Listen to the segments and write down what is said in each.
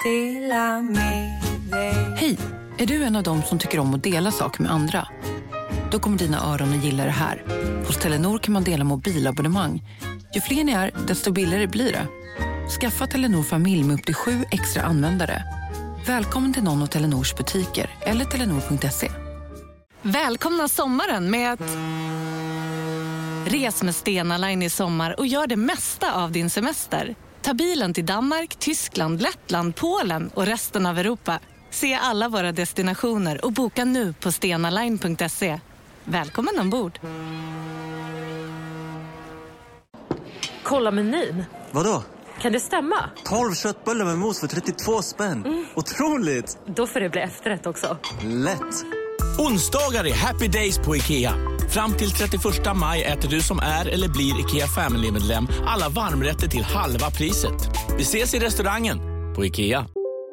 Hej, är du en av dem som tycker om att dela saker med andra? Då kommer dina öron att gilla det här. Hos Telenor kan man dela mobilabonnemang. Ju fler ni är, desto billigare blir det. Skaffa Telenor familj med upp till 7 extra användare. Välkommen till någon av Telenors butiker eller telenor.se. Välkomna sommaren med att res med Stena Line i sommar och gör det mesta av din semester. Ta bilen till Danmark, Tyskland, Lettland, Polen och resten av Europa. Se alla våra destinationer och boka nu på stenaline.se. Välkommen ombord. Kolla menyn. Vadå? Kan det stämma? 12 köttbullar med mos för 32 spänn. Otroligt! Då får det bli efterrätt också. Lätt! Onsdagar är happy days på IKEA. Fram till 31 maj äter du som är eller blir IKEA Family-medlem alla varmrätter till halva priset. Vi ses i restaurangen på IKEA.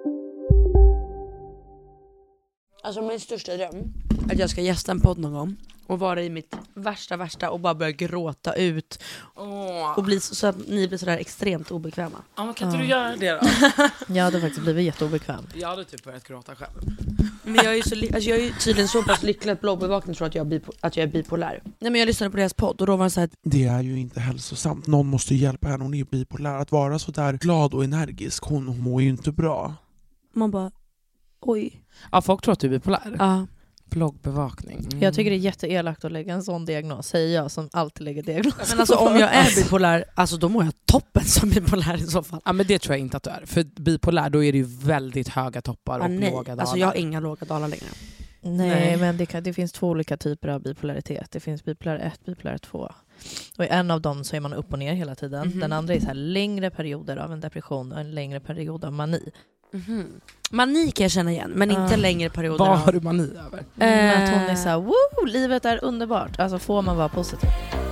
Alltså min största dröm är att jag ska gästa en podd någon gång och vara i mitt värsta och bara börja gråta ut och bli så att ni blir sådär extremt obekväma. Ja, men kan inte du göra det då? Jag hade faktiskt blivit jätteobekväm. Jag hade typ börjat gråta själv. Men jag är ju jag är ju tydligen så pass lycklig att bloggbevakningen tror att jag är bipolär. Nej, men jag lyssnade på deras podd och då var det så här att det är ju inte hälsosamt. Någon måste ju hjälpa henne, hon är bipolär. Att vara så där glad och energisk, hon mår ju inte bra. man bara oj. Ja, folk tror att du är bipolär. Ja. Bloggbevakning. Jag tycker det är jätteelakt att lägga en sån diagnos, säger jag som alltid lägger diagnos. Men alltså om jag är bipolär, alltså då mår jag toppen som bipolär i så fall. Ja, men det tror jag inte att du är. För bipolär, då är det ju väldigt höga toppar och låga dalar. Alltså jag har inga låga dalar längre. Nej, men det finns två olika typer av bipolaritet. Det finns bipolär 1, bipolär 2. Och i en av dem så är man upp och ner hela tiden. Mm-hmm. Den andra är så här längre perioder av en depression och en längre period av mani. Mm-hmm. Mani kan jag känna igen, men inte längre perioder. Vad har du mani över? Att hon är så här, woo, livet är underbart. Alltså får man vara positiv.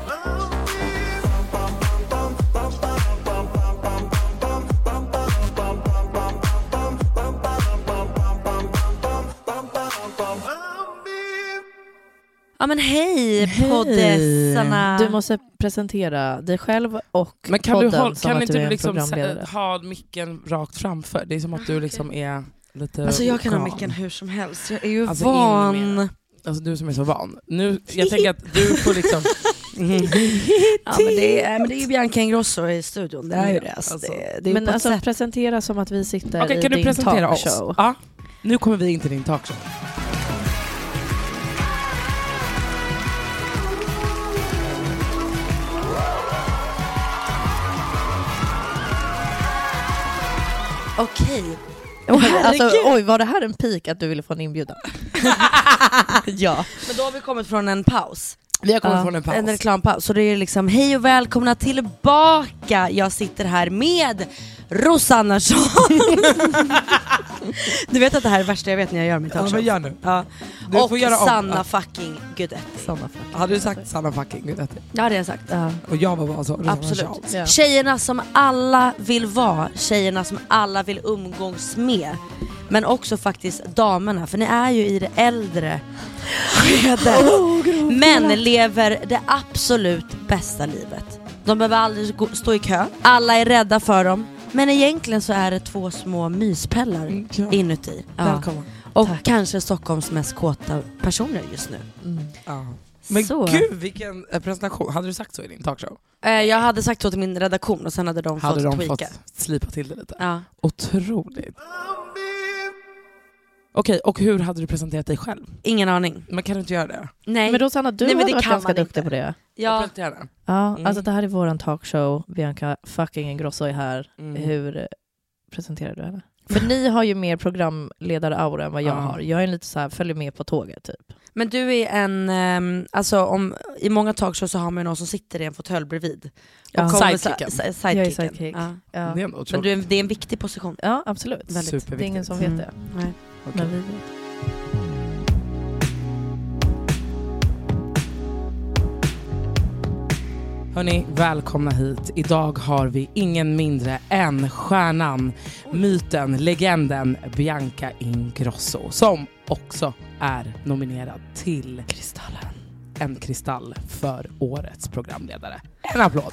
Ja men hej poddessarna. Du måste presentera dig själv och men kan podden du som kan att inte du är du en liksom programledare. ha micken rakt framför? Det är som att du liksom är lite alltså jag kan ha orkan. micken hur som helst. Jag är ju alltså van. Alltså du som är så van. Nu, jag tänker att du får liksom ja, men det är ju Bianca Ingrosso i studion. Det är ju det. Alltså, det är men alltså presentera som att vi sitter i kan du din presentera talkshow. oss? Ja, nu kommer vi in till din talkshow. Okej. Alltså, oj, var det här en pik att du ville få en inbjudan? Ja. Men då har vi kommit från en paus. Vi har kommit från en paus. En reklampaus. Så det är liksom, hej och välkomna tillbaka. Jag sitter här med Rosanna Schahn. Du vet att det här är det värsta jag vet när jag gör mitt talkshow. Ja, men gör nu. Ja. Du och får göra Sanna fucking Gudetti. Hade du sagt Sanna fucking Gudetti? Ja, det har jag sagt. Och jag var så. Absolut. Ja. Tjejerna som alla vill vara. Tjejerna som alla vill umgås med. Men också faktiskt damerna. För ni är ju i det äldre skedet. Men lever det absolut bästa livet. De behöver aldrig stå i kö. Alla är rädda för dem. Men egentligen så är det två små myspellar inuti. Ja. Välkommen. Och kanske Stockholms mest kåta personer just nu. Ja. Men så. Gud, vilken presentation. Hade du sagt så i din talkshow? Jag hade sagt så till min redaktion och sen hade de fått slipa till det lite. Ja. Otroligt. Okej, och hur hade du presenterat dig själv? Ingen aning. Men kan du inte göra det? Nej. Men då Sanna, du har varit ganska duktig på det. Ja. Ja, alltså det här är våran talkshow. Bianca fucking Ingrosso är här. Hur presenterar du henne? För ni har ju mer programledare-aura än vad jag har. Jag är lite så här, följer med på tåget typ. Men du är en, alltså i många talkshows så har man ju någon som sitter i en fåtölj bredvid. Och sidekicken. Jag är sidekick. Ja. Ja. Det är men det är en viktig position. Ja, absolut. Superviktigt. Det är ingen som vet det. Nej. Okay. Men vi vet. Hörni, välkomna hit. Idag har vi ingen mindre än stjärnan, myten, legenden Bianca Ingrosso, som också är nominerad till Kristallen. En kristall för årets programledare. En applåd.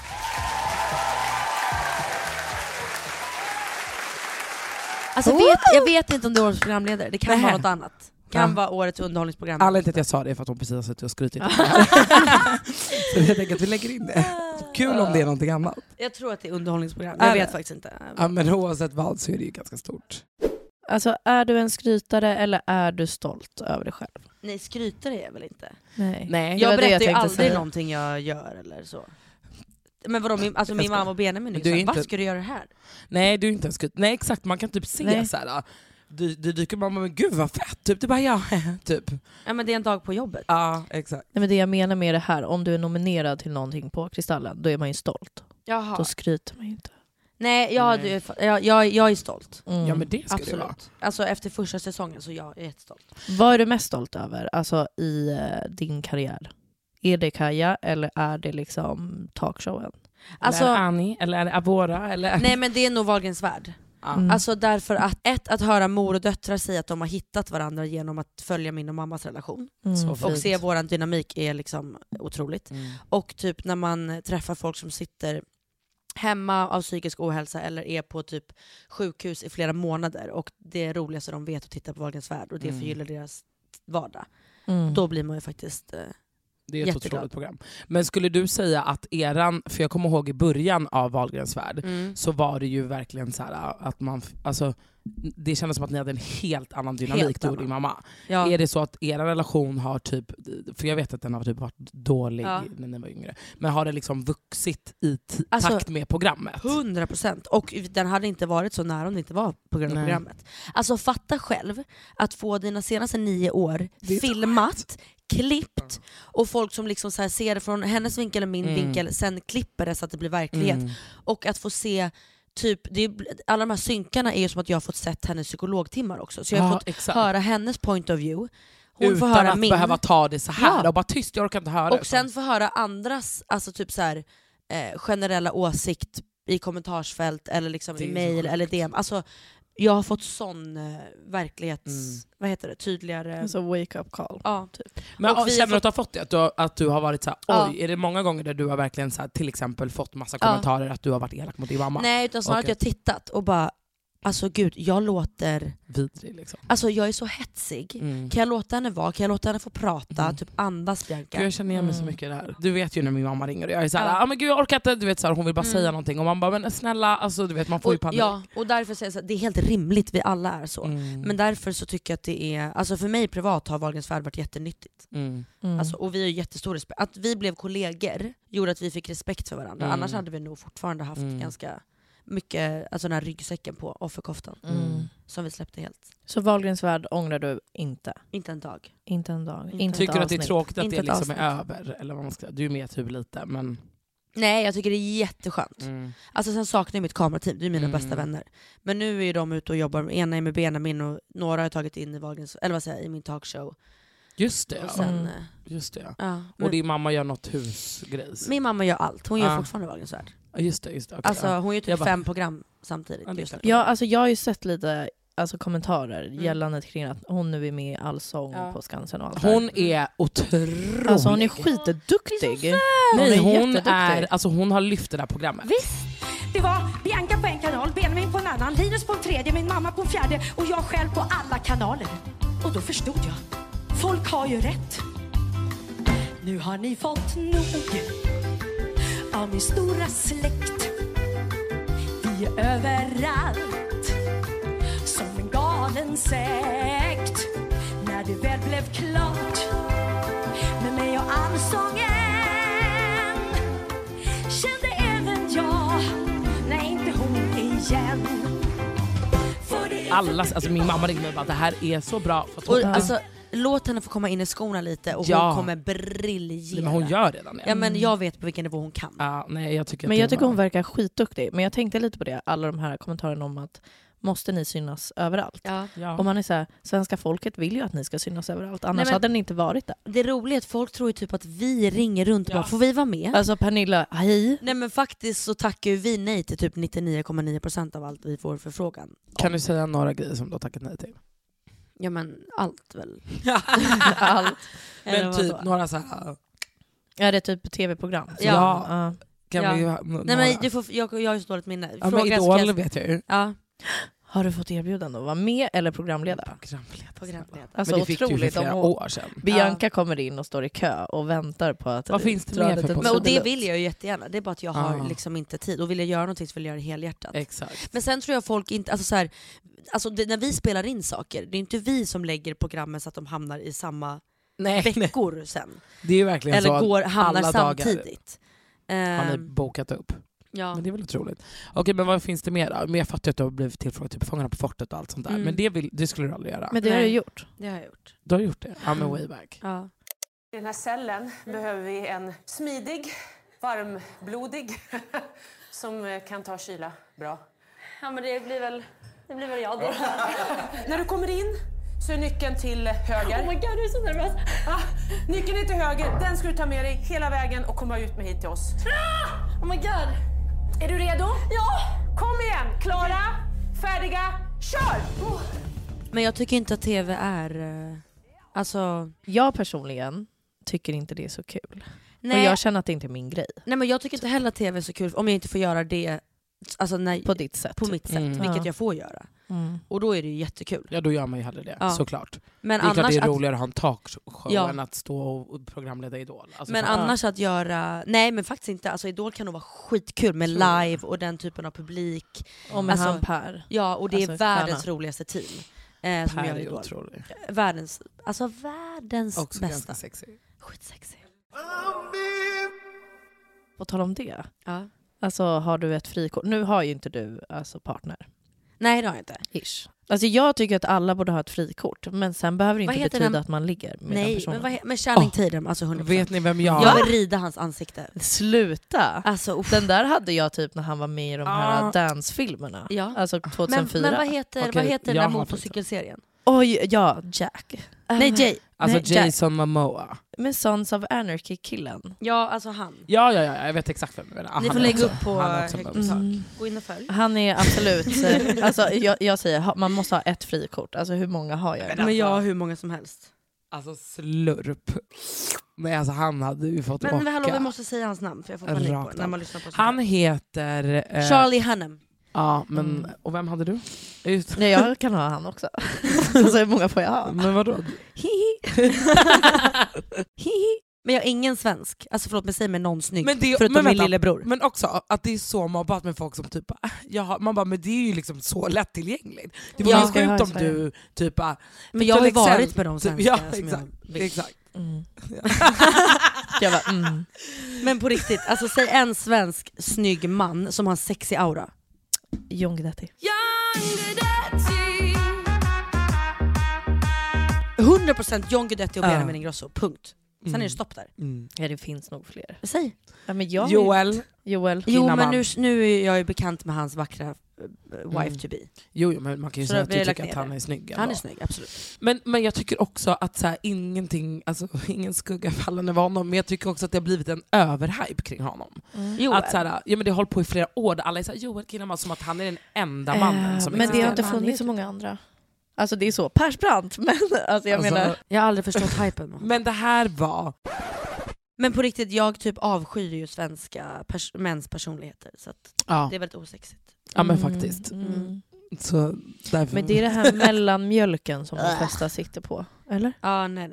Alltså jag vet inte om det är årets programledare. Det kan vara något annat. Kan vara årets underhållningsprogram. Anledningen till att jag sa det är för att hon precis har suttit och skrytit. Så jag tänker att vi lägger in det. Kul om det är någonting annat. Jag tror att det är underhållningsprogram. Jag vet faktiskt inte. Ja, men oavsett vad så är det ju ganska stort. Alltså, är du en skrytare eller är du stolt över dig själv? Nej, skrytare är jag väl inte. Nej. Jag berättar ju aldrig någonting jag gör eller så. Men vadå, min mamma och Benjamin är ju vad ska du göra det här? Nej, du är inte en skryt. Nej, exakt, man kan typ se så här. Du dyker mamma, men gud vad fett, typ. Det bara typ. Ja, men det är en dag på jobbet. Ja, exakt. Nej, men det jag menar med det här, om du är nominerad till någonting på Kristallen, då är man ju stolt. Jaha. Då skryter man ju inte. Nej, jag är stolt. Ja, men det ska absolut. Det vara. Alltså efter första säsongen så jag är jättestolt. Vad är du mest stolt över, alltså i din karriär? Är det Kaja eller är det liksom talkshowen? Alltså, eller är det Annie, eller är det Avora? Eller? Nej, men det är nog Wahlgrens värld. Alltså därför att höra mor och döttrar säga att de har hittat varandra genom att följa min och mammas relation. Och se våran dynamik är liksom otroligt. Och typ när man träffar folk som sitter hemma av psykisk ohälsa eller är på typ sjukhus i flera månader och det roligaste de vet att titta på Wahlgrens värld och det förgyllar deras vardag. Då blir man ju faktiskt det är ett otroligt program. Men skulle du säga att för jag kommer ihåg i början av Wahlgrens värld så var det ju verkligen så här att man, alltså det kändes som att ni hade en helt annan dynamik, du och din mamma. Ja. Är det så att er relation har typ, för jag vet att den har typ varit dålig när ni var yngre, men har det liksom vuxit i takt med programmet? 100%. Och den hade inte varit så nära om det inte var på grund av programmet. Alltså fatta själv att få dina senaste 9 år filmat, klippt och folk som liksom så här ser det från hennes vinkel och min vinkel, sen klipper det så att det blir verklighet. Och att få se typ, alla de här synkarna är ju som att jag har fått sett hennes psykologtimmar också. Så jag har fått höra hennes point of view. Hon utan får höra att behöva ta det så här och bara tyst, jag orkar inte höra och sen få höra andras, alltså typ så här, generella åsikt i kommentarsfält eller liksom i mail eller DM. Alltså jag har fått sån vad heter det, tydligare... Alltså wake up call. Ja, typ. Men känner du att du har fått det? Att du har varit så här, oj, är det många gånger där du har verkligen så här, till exempel fått massa kommentarer att du har varit elak mot din mamma? Nej, utan snarare att jag har tittat och bara, alltså gud, jag låter vidrig liksom. Alltså jag är så hetsig. Kan jag låta henne vara? Kan jag låta henne få prata? Typ andas, Bianca. Gud, jag känner igen mig så mycket i det här. Du vet ju när min mamma ringer och jag är såhär, men gud jag orkar inte, du vet så här, hon vill bara säga någonting och man bara, men snälla, alltså du vet, man får ju panik. Ja, och därför säger jag så här, det är helt rimligt, vi alla är så. Men därför så tycker jag att det är, alltså för mig privat har Wahlgrens värld varit jättenyttigt. Alltså, och vi har jättestor respekt. Att vi blev kollegor gjorde att vi fick respekt för varandra. Annars hade vi nog fortfarande haft ganska mycket, alltså den här ryggsäcken på offerkoftan som vi släppte helt. Så Wahlgrens värld ångrar du inte? Inte en dag. Inte en dag. Inte tycker du att det är tråkigt att inte det liksom är över? Eller vad man ska, du är med typ lite, men... Nej, jag tycker det är jätteskönt. Alltså sen saknar jag mitt kamerateam, det är mina bästa vänner. Men nu är ju de ute och jobbar, ena är med Benjamin och några har jag tagit in i Wahlgrens, eller vad säger jag, i min talkshow. Just det, och sen, just det. Ja, och din mamma gör något husgrejs. Min mamma gör allt, hon gör fortfarande Wahlgrens värld. Just det, okay, alltså hon gör typ 5 program samtidigt. Ja, alltså jag har ju sett lite kommentarer gällande kring att hon nu är med i Allsång på Skansen och allt. Hon är otrolig. Alltså hon är skitduktig. Nej, hon har lyft det där programmet. Visst, det var Bianca på en kanal, Benjamin på en annan, Linus på en tredje, min mamma på en fjärde och jag själv på alla kanaler. Och då förstod jag, folk har ju rätt. Nu har ni fått nog av min stora släkt. Vi är överallt som en galen sekt. När det väl blev klart med mig och Allsången kände även jag, nej inte hon igen. Alla, alltså min mamma ringde mig och bara, det här är så bra. Och, alltså, låt henne få komma in i skorna lite och hon kommer briljera. Men hon gör redan det. Ja, men jag vet på vilken nivå hon kan. Ja, nej, jag tycker hon verkar skitduktig. Men jag tänkte lite på det, alla de här kommentarerna om att måste ni synas överallt? Ja. Och man är så här, svenska folket vill ju att ni ska synas överallt. Annars hade ni inte varit där. Det är roligt, folk tror ju typ att vi ringer runt och bara, får vi vara med? Alltså Pernilla, hej. Nej men faktiskt så tackar ju vi nej till typ 99,9% av allt vi får förfrågan. Kan du säga några grejer som du har tackat nej till? Ja men allt väl. Allt. Men typ några så här... Ja, det är typ tv-program. Kan vi Nej men jag har ju så dåligt minne. Ja, men Idol vet jag ju. Ja. Har du fått erbjudande att vara med eller programleda? Programledare. Alltså Men det fick du ju för otroligt flera om år sedan. Bianca kommer in och står i kö och väntar på att... Vad finns det mer för Men, och det vill jag ju jättegärna. Det är bara att jag har liksom inte tid. Och vill jag göra någonting så vill jag göra det helhjärtat. Exakt. Men sen tror jag folk inte... Alltså så här, när vi spelar in saker, det är inte vi som lägger programmen så att de hamnar i samma veckor sen. Det är ju verkligen eller så hamnar alla samtidigt. Har ni bokat upp? Ja. Men det är väl otroligt. Okej, men vad finns det mer då? Men jag fattar att du har blivit tillfrågad typ Fångarna på fortet och allt sånt där. Men det skulle du aldrig göra. Men det har du gjort. Det har jag gjort. Du har gjort det? Ja, men way back. Ja. I den här cellen behöver vi en smidig, varmblodig som kan ta kyla bra. Ja, men det blir väl jag då. När du kommer in så är nyckeln till höger. Oh my god, jag är så nervös. Nyckeln är till höger, den ska du ta med dig hela vägen och komma ut med hit till oss. Oh my god. Är du redo? Ja! Kom igen, klara, färdiga, kör! Men jag tycker inte att tv är... Alltså... Jag personligen tycker inte det är så kul. Nej. Och jag känner att det inte är min grej. Nej, men jag tycker inte heller att tv är så kul om jag inte får göra det alltså, på ditt sätt. På mitt sätt, vilket jag får göra. Och då är det ju jättekul. Ja, då gör man ju hellre det, såklart. Men det är klart det är annars roligare att ha en talkshow än att stå och programleda Idol. Alltså, men annars att göra... Nej, men faktiskt inte. Alltså, Idol kan nog vara skitkul med live och den typen av publik. Och med han Per. Ja, och det är alltså, världens roligaste team. Som gör Idol. Otrolig. Världens också bästa. Ganska sexy. Skitsexy. På tal om det. Ja. Alltså har du ett frikort? Nu har ju inte du alltså partner. Nej, det har jag inte. Ish. Alltså jag tycker att alla borde ha ett frikort. Men sen behöver det inte betyda att man ligger med den personen. Nej, men Channing Tatum, alltså 100%. Vet ni vem jag... Jag vill rida hans ansikte. Sluta! Alltså, den där hade jag typ när han var med i de här dancefilmerna. Ja. Alltså 2004. Men vad heter den där motorcykelserien? Oj, ja, Jack. Nej, Jay. Alltså Nej, Jason Momoa. Med Sons of Anarchy-killen. Ja, alltså han. Ja, jag vet exakt vem det är. Ni får lägga upp på Gå in och följ. Han är absolut... alltså, jag säger, man måste ha ett frikort. Alltså hur många har jag? Men jag har hur många som helst. Alltså slurp. Nej, alltså han hade ju fått åka. Men hallå, vi måste säga hans namn för jag får panik på när man lyssnar på han heter... Charlie Hunnam. Ja, men och vem hade du? Just. Nej, jag kan ha han också. Så hur många får jag ha? Men vadå? Men jag är ingen svensk. Alltså förlåt mig, säg mig någon snygg. Men det, förutom min lillebror. Men också att det är så mobbat med folk som typ... man bara, men det är ju liksom så lättillgängligt. Det var ju sjukt om du typ... Men jag har ju varit med de svenska. Ja, exakt. Jag bara, Men på riktigt, alltså säg en svensk snygg man som har en sexy aura. John Guidetti. 100% John Guidetti och Benjamin Ingrosso, punkt. Sen är det stopp där. Ja, det finns nog fler. Säg. Ja, men Joel. Jo, men nu är jag ju bekant med hans vackra wife to be. Jo, men man kan ju säga att du tycker att han är snygg. Han är snygg, absolut. Men jag tycker också att så här, ingen skugga faller över honom, men jag tycker också att det har blivit en överhype kring honom. Att så här, men det har hållit på i flera år där alla är såhär, Joel killar man som att han är den enda mannen som men det har inte funnits så många andra. Alltså det är så, Persbrandt, men alltså jag menar... Jag har aldrig förstått hypen. Men det här var... Men på riktigt, jag typ avskyr ju svenska mäns personligheter, så att det är väldigt osexigt. Ja, men faktiskt. Så därför... Men det är det här mellanmjölken som de flesta sitter på, eller? Ja, nej.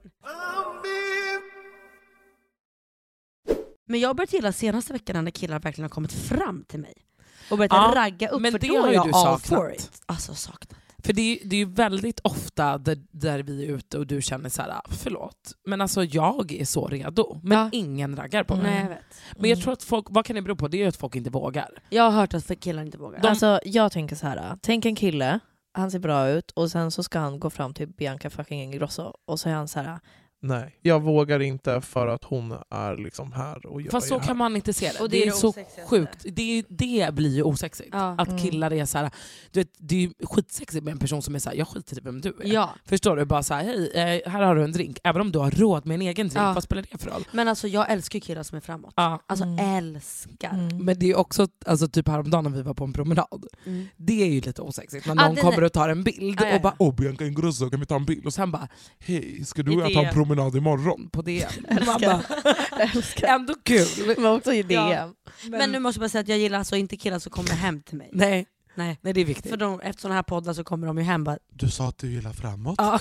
Men jag har börjat gilla senaste veckan när killar verkligen har kommit fram till mig och börjat ragga upp, men för det då har är ju jag du all saknat. for it. Alltså saknat. För det är ju väldigt ofta där vi är ute och du känner så här: förlåt, men alltså jag är så redo, men ingen raggar på mig. Nej, jag vet. Men jag tror att folk, vad kan det bero på? Det är ju att folk inte vågar. Jag har hört att killar inte vågar. Alltså jag tänker så här: tänk en kille, han ser bra ut och sen så ska han gå fram till Bianca fucking Ingrosso och så är han så här: nej, jag vågar inte för att hon är liksom här och jag fast så är här. kan man inte se det. Och det är så osexigaste. sjukt. Det blir ju osexigt. Att killar är så här, du vet, det är ju skitsexigt med en person som är så här, jag skiter i vem du är. Ja. Förstår du? Bara så här, hej, här har du en drink. Även om du har råd med en egen drink, vad spelar det för roll? Men alltså jag älskar killar som är framåt. Alltså älskar. Men det är också, alltså typ häromdagen när vi var på en promenad. Det är ju lite osexigt när någon kommer och tar en bild och bara, Bianca Ingrosso, kan vi ta en bild? och sen bara, hej, ska du och jag ta en promenad imorgon? På det. Man bara, ändå kul. Men också i DM. Men nu måste jag bara säga att jag gillar alltså inte killar som kommer hem till mig. Nej. Nej, det är viktigt. För efter sådana här poddar så kommer de ju hem bara... Du sa att du gillar framåt. Ja.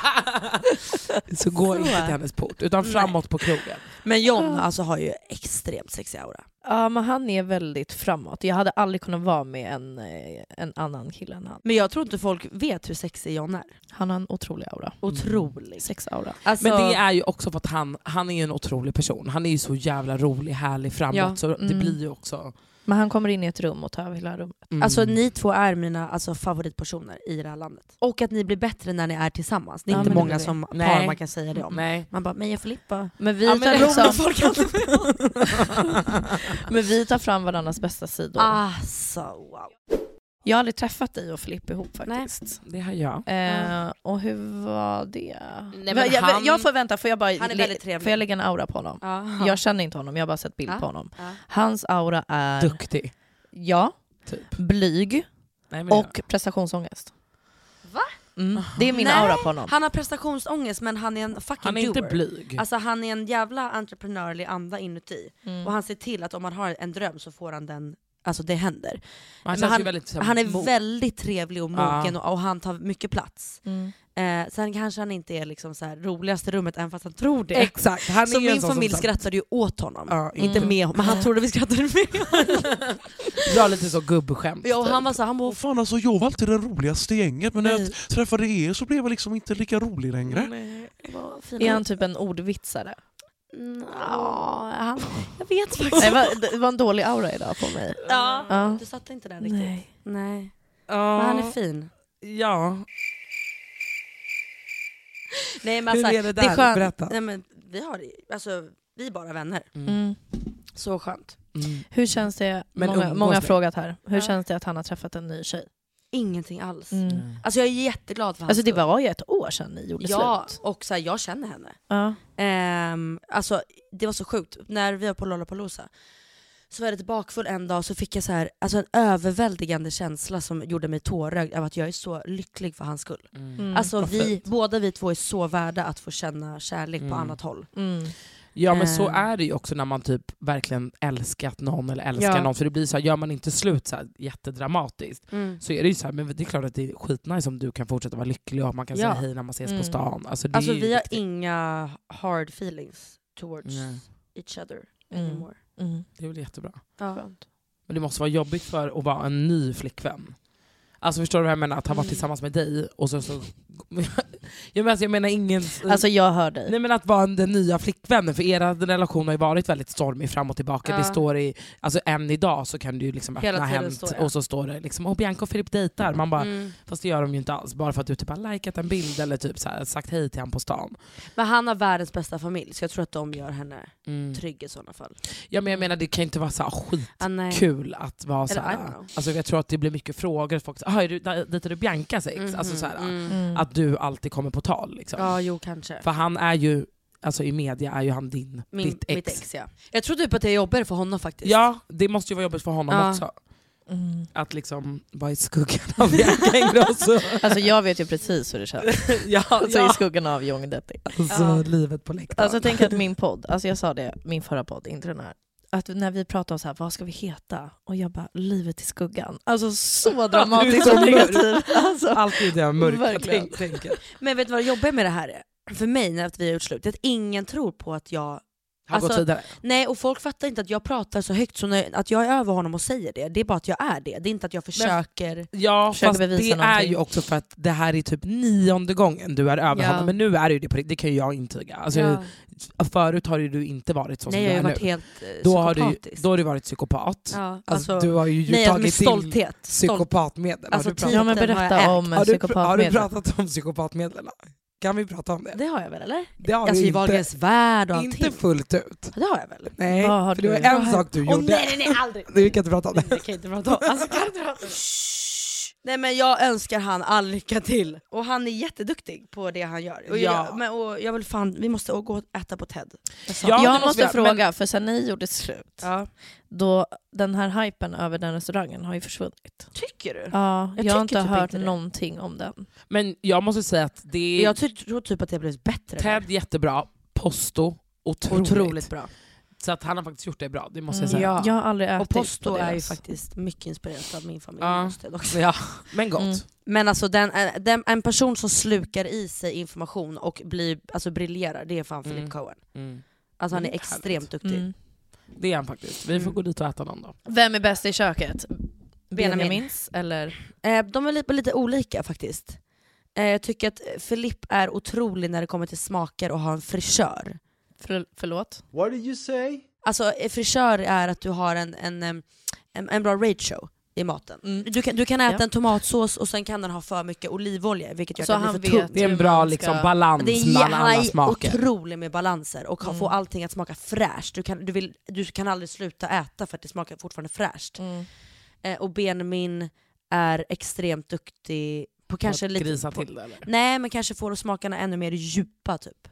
Så gå inte till hennes port, utan framåt på krogen. Men John alltså har ju extremt sexig aura. Ja, men han är väldigt framåt. Jag hade aldrig kunnat vara med en annan kille än han. Men jag tror inte folk vet hur sexig John är. Han har en otrolig aura. Otrolig. Sexaura. Alltså... Men det är ju också för att han är ju en otrolig person. Han är ju så jävla rolig, härlig, framåt. Så det blir ju också... Men han kommer in i ett rum och tar över hela rummet. Alltså ni två är mina favoritpersoner i det här landet. Och att ni blir bättre när ni är tillsammans. Det är inte många som par man kan säga det om. Nej. Man bara, men jag får Filippa. Men vi men vi tar fram varandras bästa sidor. Alltså, wow. Jag har aldrig träffat dig och Filippa ihop faktiskt. Nej, det har jag. Och hur var det? Nej, men jag får vänta, får jag bara han är väldigt trevlig. Får jag lägga en aura på honom? Jag känner inte honom, jag har bara sett bild på honom. Hans aura är... Duktig. Ja. Typ. Blyg. Och prestationsångest. Va? Det är min aura på honom. Han har prestationsångest, men han är en fucking Han är doer. inte blyg. Alltså han är en jävla entreprenörlig anda inuti. Och han ser till att om man har en dröm så får han den. Alltså det händer. Han är väldigt trevlig och mogen och han tar mycket plats. Sen kanske han inte är liksom så här roligaste rummet även fast han tror det. Exakt. Han är så ju min familj skrattade ju åt honom. Inte med honom, men han trodde vi skrattade med honom. Du har lite så gubbskämt. Ja, och han var så han bara, fan alltså jag var alltid den roligaste gänget, men när jag träffade er så blev jag liksom inte lika rolig längre. Är han typ en ordvitsare? jag vet faktiskt. Det var en dålig aura idag på mig. Du satte inte den riktigt. Nej. Men han är fin. Ja. Nej, men alltså, hur är det där? Det är skönt. Berätta. Nej, men vi är bara vänner. Så skönt. Hur känns det? Många har frågat här. Hur känns det att han har träffat en ny tjej? Ingenting alls. Alltså jag är jätteglad för hans Alltså det var ju ett år sedan ni gjorde slut. Och så här, jag känner henne. Alltså det var så sjukt. När vi var på Lollapalooza så var det ett bakfull en dag, så fick jag så här, alltså en överväldigande känsla som gjorde mig tårögd av att jag är så lycklig för hans skull. Alltså båda vi två är så värda att få känna kärlek på annat håll. Ja, men så är det ju också när man typ verkligen älskat någon eller älskar någon. För det blir så här, gör man inte slut så här jättedramatiskt så är det ju så här, men det är klart att det är skitnice om du kan fortsätta vara lycklig och man kan säga hej när man ses på stan. Alltså vi har inga hard feelings towards each other anymore. Det är väl jättebra. Ja. Men det måste vara jobbigt för att vara en ny flickvän. Alltså förstår du vad jag menar? Att han var tillsammans med dig och så jag menar ingen... Alltså jag hör dig. Nej, men att vara den nya flickvännen, för era relation har ju varit väldigt stormig fram och tillbaka. Det står i, alltså än idag så kan du ju liksom öppna Hänt och så står det liksom, Bianca och Filip dejtar. Man bara, fast det gör de ju inte alls. Bara för att du typ har likat en bild eller typ så här, sagt hej till han på stan. Men han har världens bästa familj, så jag tror att de gör henne trygg i sådana fall. Ja, men jag menar det kan inte vara så här skitkul att vara så här. Alltså jag tror att det blir mycket frågor. Folk säger, dejtar du Bianca sex? Alltså så här, att du alltid kommer på tal liksom. Ja, jo kanske. För han är ju, alltså i media är ju han ditt ex. Mitt ex, ja. Jag tror typ att det är jobbigare för honom faktiskt. Ja, det måste ju vara jobbigt för honom också. Att liksom vara i skuggan av Bianca Ingrosso. Alltså jag vet ju precis hur det känns. I skuggan av Young Detti. Alltså livet på läktaren. Alltså tänk att min podd, alltså jag sa det, min förra podd, inte den här. Att när vi pratar om så här, vad ska vi heta? Och jag bara, livet i skuggan. Alltså så dramatiskt och negativt. Alltså, alltid det mörka tänker. Men vet du vad jag jobbar med det här är? För mig när vi har gjort slut, att ingen tror på att jag har gått vidare. Nej, och folk fattar inte att jag pratar så högt, så att jag är över honom och säger det. Det är bara att jag är det. Det är inte att jag försöker fast bevisa det någonting. är ju också för att det här är typ 9:e gången du är över honom. Men nu är det ju det kan ju jag intyga. Alltså, förut har du inte varit så. Nej, som jag du är varit nu. Helt då har du varit psykopat. Ja, alltså, du har ju tagit till psykopatmedel. Alltså, men berätta om psykopatmedel. Har du pratat om psykopatmedel? Kan vi prata om det? Det har jag väl, eller? Det har alltså du i Wahlgrens värld och allting. Inte fullt ut. Det har jag väl? Nej, för det var en sak du gjorde. Nej, aldrig. Du kan inte prata om det. Det kan inte prata om. Alltså, kan inte prata om. Nej, men jag önskar han all lycka till. Och han är jätteduktig på det han gör. Och jag vill vi måste gå och äta på TED. Jag måste fråga, för sen ni gjorde slut, då den här hypen över den restaurangen har ju försvunnit. Tycker du? Ja, jag har inte hört någonting om den. Men jag måste säga att jag tror typ att det blev bättre. TED jättebra, Posto otroligt bra. Så att han har faktiskt gjort det bra, det måste jag säga. Ja. Jag har aldrig ätit och Posto på är ju deras. faktiskt mycket inspirerat av min familj. Också. Ja, men gott. Men alltså en person som slukar i sig information och briljerar, det är fan Philip Cohen. Alltså han är extremt duktig. Det är han faktiskt. Vi får gå dit och äta någon då. Vem är bäst i köket? Benjamins eller? De är lite olika faktiskt. Jag tycker att Philip är otrolig när det kommer till smaker och har en frisör. Förlåt? What did you say? Alltså frisör är att du har en bra ratio i maten. Du kan äta en tomatsås och sen kan den ha för mycket olivolja, vilket gör så att han det blir för tungt. Det är en bra liksom, balans mellan alla smaker. Han är otrolig med balanser och får allting att smaka fräscht. Du kan aldrig sluta äta för att det smakar fortfarande fräscht. Och Benjamin är extremt duktig på kanske lite grisa till det, eller? Nej, men kanske får smakerna ännu mer djupa typ.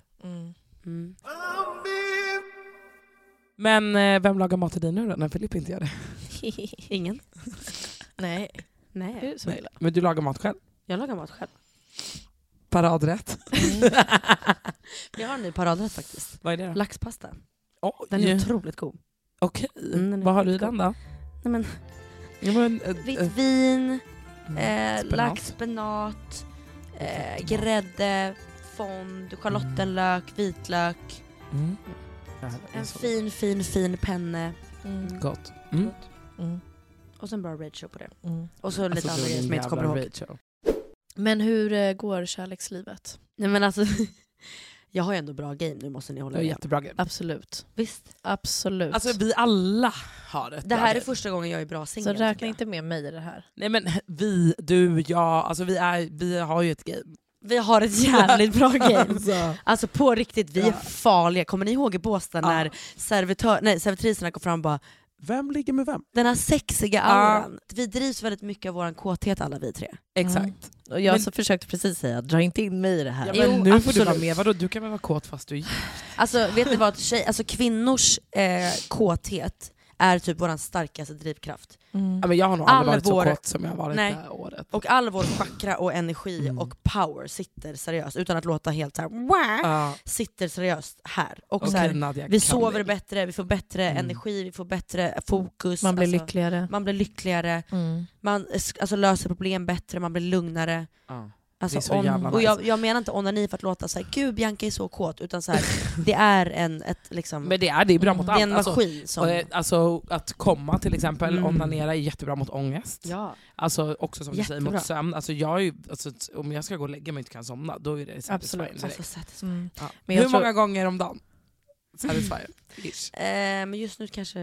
Men vem lagar mat till dig nu då, när Filip inte gör det? Ingen. Nej. Nej. Men du lagar mat själv? Jag lagar mat själv. Paradrätt. Jag har en ny paradrätt faktiskt. Vad är det då? Laxpasta. Oj. Den är otroligt god. Okej. Vad har du i den då? Nej, men vitt vin, lax, spenat, grädde, fond, schalottenlök, vitlök. En fin penne. Gott. Och sen bra ratio på det. Och så lite andra grejer som jag inte kommer ihåg. Men hur går kärlekslivet? Nej men alltså jag har ju ändå bra game, nu måste ni hålla med. Jättebra game. Absolut. Visst. Absolut. Alltså vi alla har ett det bra här game. är första gången jag är bra singel. Så räkna inte med mig i det här. Nej men du, jag, alltså vi har ju ett game. Vi har ett jävligt bra game. Alltså på riktigt, vi är farliga. Kommer ni ihåg i Båstad när servitriserna kom fram och bara, vem ligger med vem? Den här sexiga auran. Vi drivs väldigt mycket av våran kåthet alla vi tre. Exakt. Och jag så försökte precis säga, dra inte in mig i det här. Ja, men nu får du vara med. Vadå? Du kan väl vara kåt fast du är gift? Alltså vet ni vad, kvinnors kåthet är typ våran starkaste drivkraft. Ja, men jag har nog aldrig varit så kåt som jag har varit det här året. Och all vår chakra och energi och power sitter seriöst, utan att låta helt såhär sitter seriöst här. Och så här, Nadia, vi sover bättre, vi får bättre energi, vi får bättre fokus. Man blir lyckligare. Man blir lyckligare. Man löser problem bättre, man blir lugnare. Alltså, och jag menar inte onani för att låta så här, gud Bianca är så kåt, utan så här, det är ett liksom, men det är bra mot allt. Det är en maskin alltså att komma till exempel, onanera är jättebra mot ångest. Ja. Alltså också som du säger mot sömn. Alltså om jag ska gå och lägga mig och inte kan somna, då är det absolut. Men hur många gånger om dagen? Men just nu kanske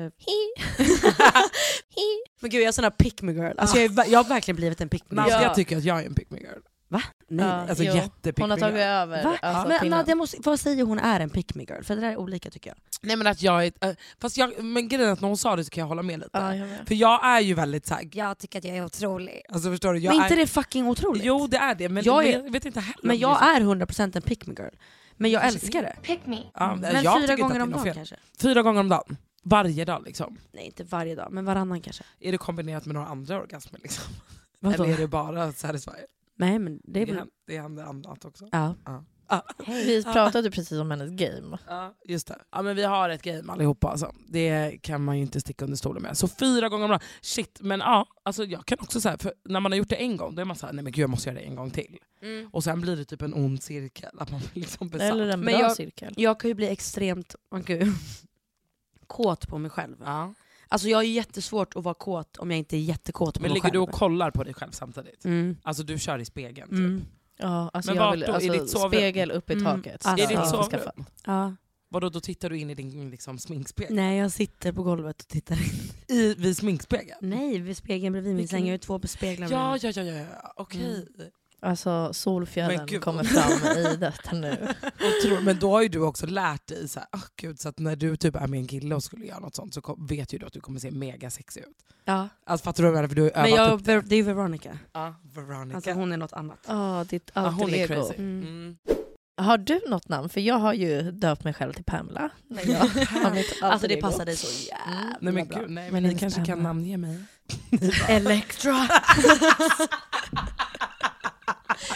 men gud, jag är sån här pick me girl. Alltså jag har verkligen blivit en pick me girl. Jag tycker att jag är en pick me girl. Va? Nej. Alltså jättepick me girl. Hon har tagit över. Alltså, men vad säger hon är en pick me girl? För det där är olika tycker jag. Nej men att jag är, men grejen är att när hon sa det så kan jag hålla med lite. För jag är ju väldigt såhär, jag tycker att jag är otrolig. Alltså förstår du? Men inte det är fucking otroligt. Jo det är det, men jag vet inte heller. Men jag är 100% en pick me girl. Men jag älskar det. Pick me. Men 4 gånger om dagen kanske? 4 gånger om dagen? Varje dag liksom? Nej inte varje dag, men varannan kanske. Är det kombinerat med några andra orgasmer liksom? Vadå? Eller är det bara så här i Sverige? Nej men det händer annat också. Ja. Vi pratade precis om hennes game. Ja, just det. Ja, men vi har ett game allihopa alltså. Det kan man ju inte sticka under stolen med. Så 4 gånger om dagen. Shit, men ja, alltså jag kan också säga, för när man har gjort det en gång, då är man såhär, nej men gud jag måste göra det en gång till. Och sen blir det typ en ond cirkel, att man blir liksom besatt. Eller en bra cirkel. Jag kan ju bli extremt kåt på mig själv. Ja. Alltså jag är jättesvårt att vara kåt om jag inte är jättekåt på mig själv. Men ligger du och kollar på dig själv samtidigt? Alltså du kör i spegeln typ? Ja, alltså men jag vill, är ditt spegel upp i taket. Är ditt sovrum? Ja. Vadå, då tittar du in i din liksom, sminkspegel? Nej, jag sitter på golvet och tittar in. Vid sminkspegeln? Nej, vid spegeln bredvid min säng. Jag har 2 speglar. Ja, okej. Alltså solfjärden kommer fram i detta nu. Men då har ju du också lärt dig så här, gud, så att när du typ är med en kille och skulle göra något sånt så vet ju du att du kommer se mega sexig ut. Ja. Alltså fattar du vad för du har men det är Veronica. Ja, Veronica. Alltså hon är något annat. Ditt alter ego. Har du något namn? För jag har ju döpt mig själv till Pamela. Alltså det passar dig så jävla nej, men bra. Gud, nej, men ni kanske kan namnge mig. Elektra.